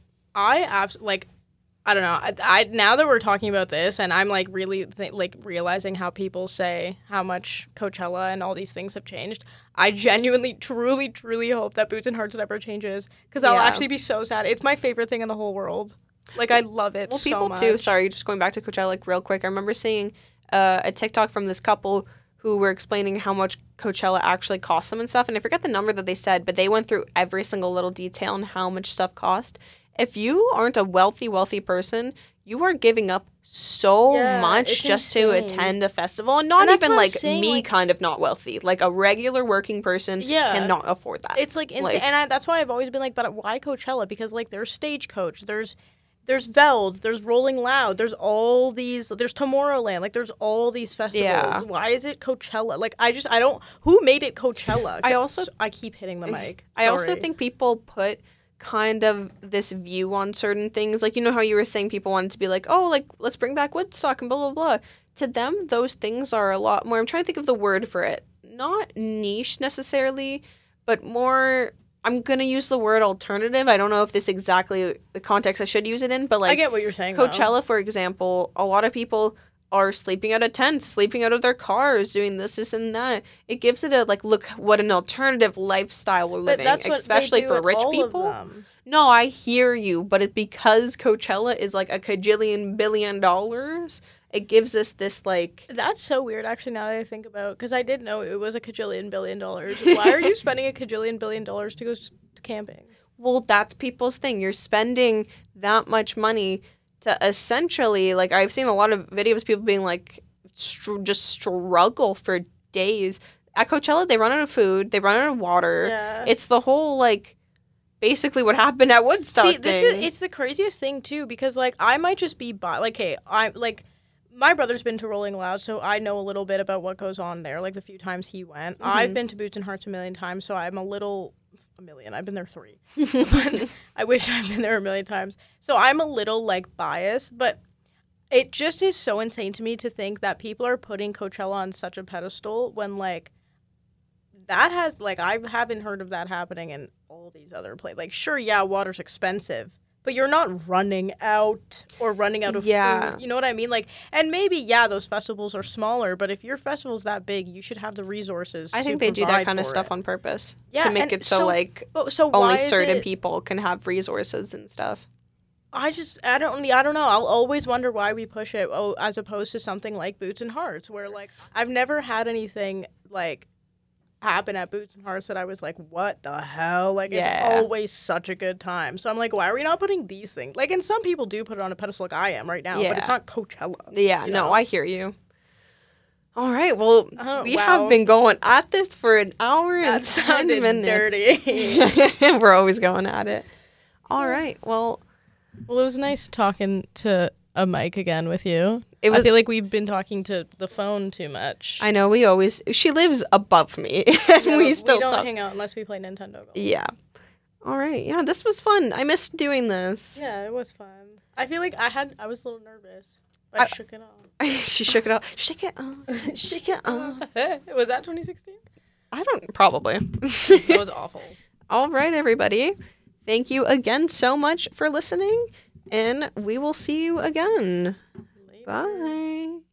I absolutely, like, I don't know. I now that we're talking about this, and I'm like really realizing how people say how much Coachella and all these things have changed. I genuinely, truly, truly hope that Boots and Hearts never changes because I'll actually be so sad. It's my favorite thing in the whole world. Like, I love it so much. People too. Sorry, just going back to Coachella, like, real quick. I remember seeing a TikTok from this couple who were explaining how much Coachella actually cost them and stuff. And I forget the number that they said, but they went through every single little detail on how much stuff cost. If you aren't a wealthy person, you are giving up so much just to attend a festival. And not even, like, me, like, kind of not wealthy. Like, a regular working person cannot afford that. It's, like, insane. Like, and that's why I've always been like, but why Coachella? Because, like, there's Stagecoach, there's Veld, there's Rolling Loud, there's all these, there's Tomorrowland, like, there's all these festivals. Yeah. Why is it Coachella? Like, I don't, who made it Coachella? I keep hitting the mic. Sorry. I also think people put kind of this view on certain things. Like, you know how you were saying people wanted to be like, oh, like, let's bring back Woodstock and blah, blah, blah. To them, those things are a lot more, I'm trying to think of the word for it. Not niche necessarily, but more... I'm going to use the word alternative. I don't know if this is exactly the context I should use it in, but, like... I get what you're saying, Coachella, for example, a lot of people are sleeping out of tents, sleeping out of their cars, doing this, and that. It gives it a, like, look what an alternative lifestyle we're living, especially for rich people. No, I hear you, but because Coachella is, like, a $1 billion, it gives us this, like... That's so weird, actually, now that I think about it, because I did know it was a $1 billion. Why are you spending a $1 billion to go camping? Well, that's people's thing. You're spending that much money to essentially, like, I've seen a lot of videos of people being, like, just struggle for days. At Coachella, they run out of food, they run out of water. Yeah. It's the whole, like... basically what happened at Woodstock. See, it's the craziest thing, too, because, like, I might just be... like, hey, I'm, like... My brother's been to Rolling Loud, so I know a little bit about what goes on there, like, the few times he went. Mm-hmm. I've been to Boots and Hearts a million times, so I'm a million. I've been there 3. But I wish I'd been there a million times. So I'm a little, like, biased, but it just is so insane to me to think that people are putting Coachella on such a pedestal when, like, that has, like, I haven't heard of that happening in all these other places. Like, sure, yeah, water's expensive, but you're not running out of food. You know what I mean? Like, and maybe, yeah, those festivals are smaller, but if your festival's that big, you should have the resources I think they do that kind of stuff on purpose. Yeah, to make it so only certain people can have resources and stuff. I don't know. I'll always wonder why we push it as opposed to something like Boots and Hearts, where, like, I've never had anything, like, happen at Boots and Hearts that I was like, what the hell? Like, it's always such a good time. So I'm like, why are we not putting these things? Like, and some people do put it on a pedestal like I am right now, but it's not Coachella. Yeah, no, I hear you. All right, well, we have been going at this for an hour and 10 minutes. Dirty. We're always going at it. All right, well, it was nice talking to a mic again with you. I feel like we've been talking to the phone too much. I know, she lives above me, and we don't hang out unless we play Nintendo Golf. Yeah. All right. Yeah, this was fun. I missed doing this. Yeah, it was fun. I feel like I was a little nervous. I shook it off. She shook it off. Shake it off. Shake it off. Was that 2016? Probably. That was awful. All right, everybody. Thank you again so much for listening, and we will see you again. Later. Bye.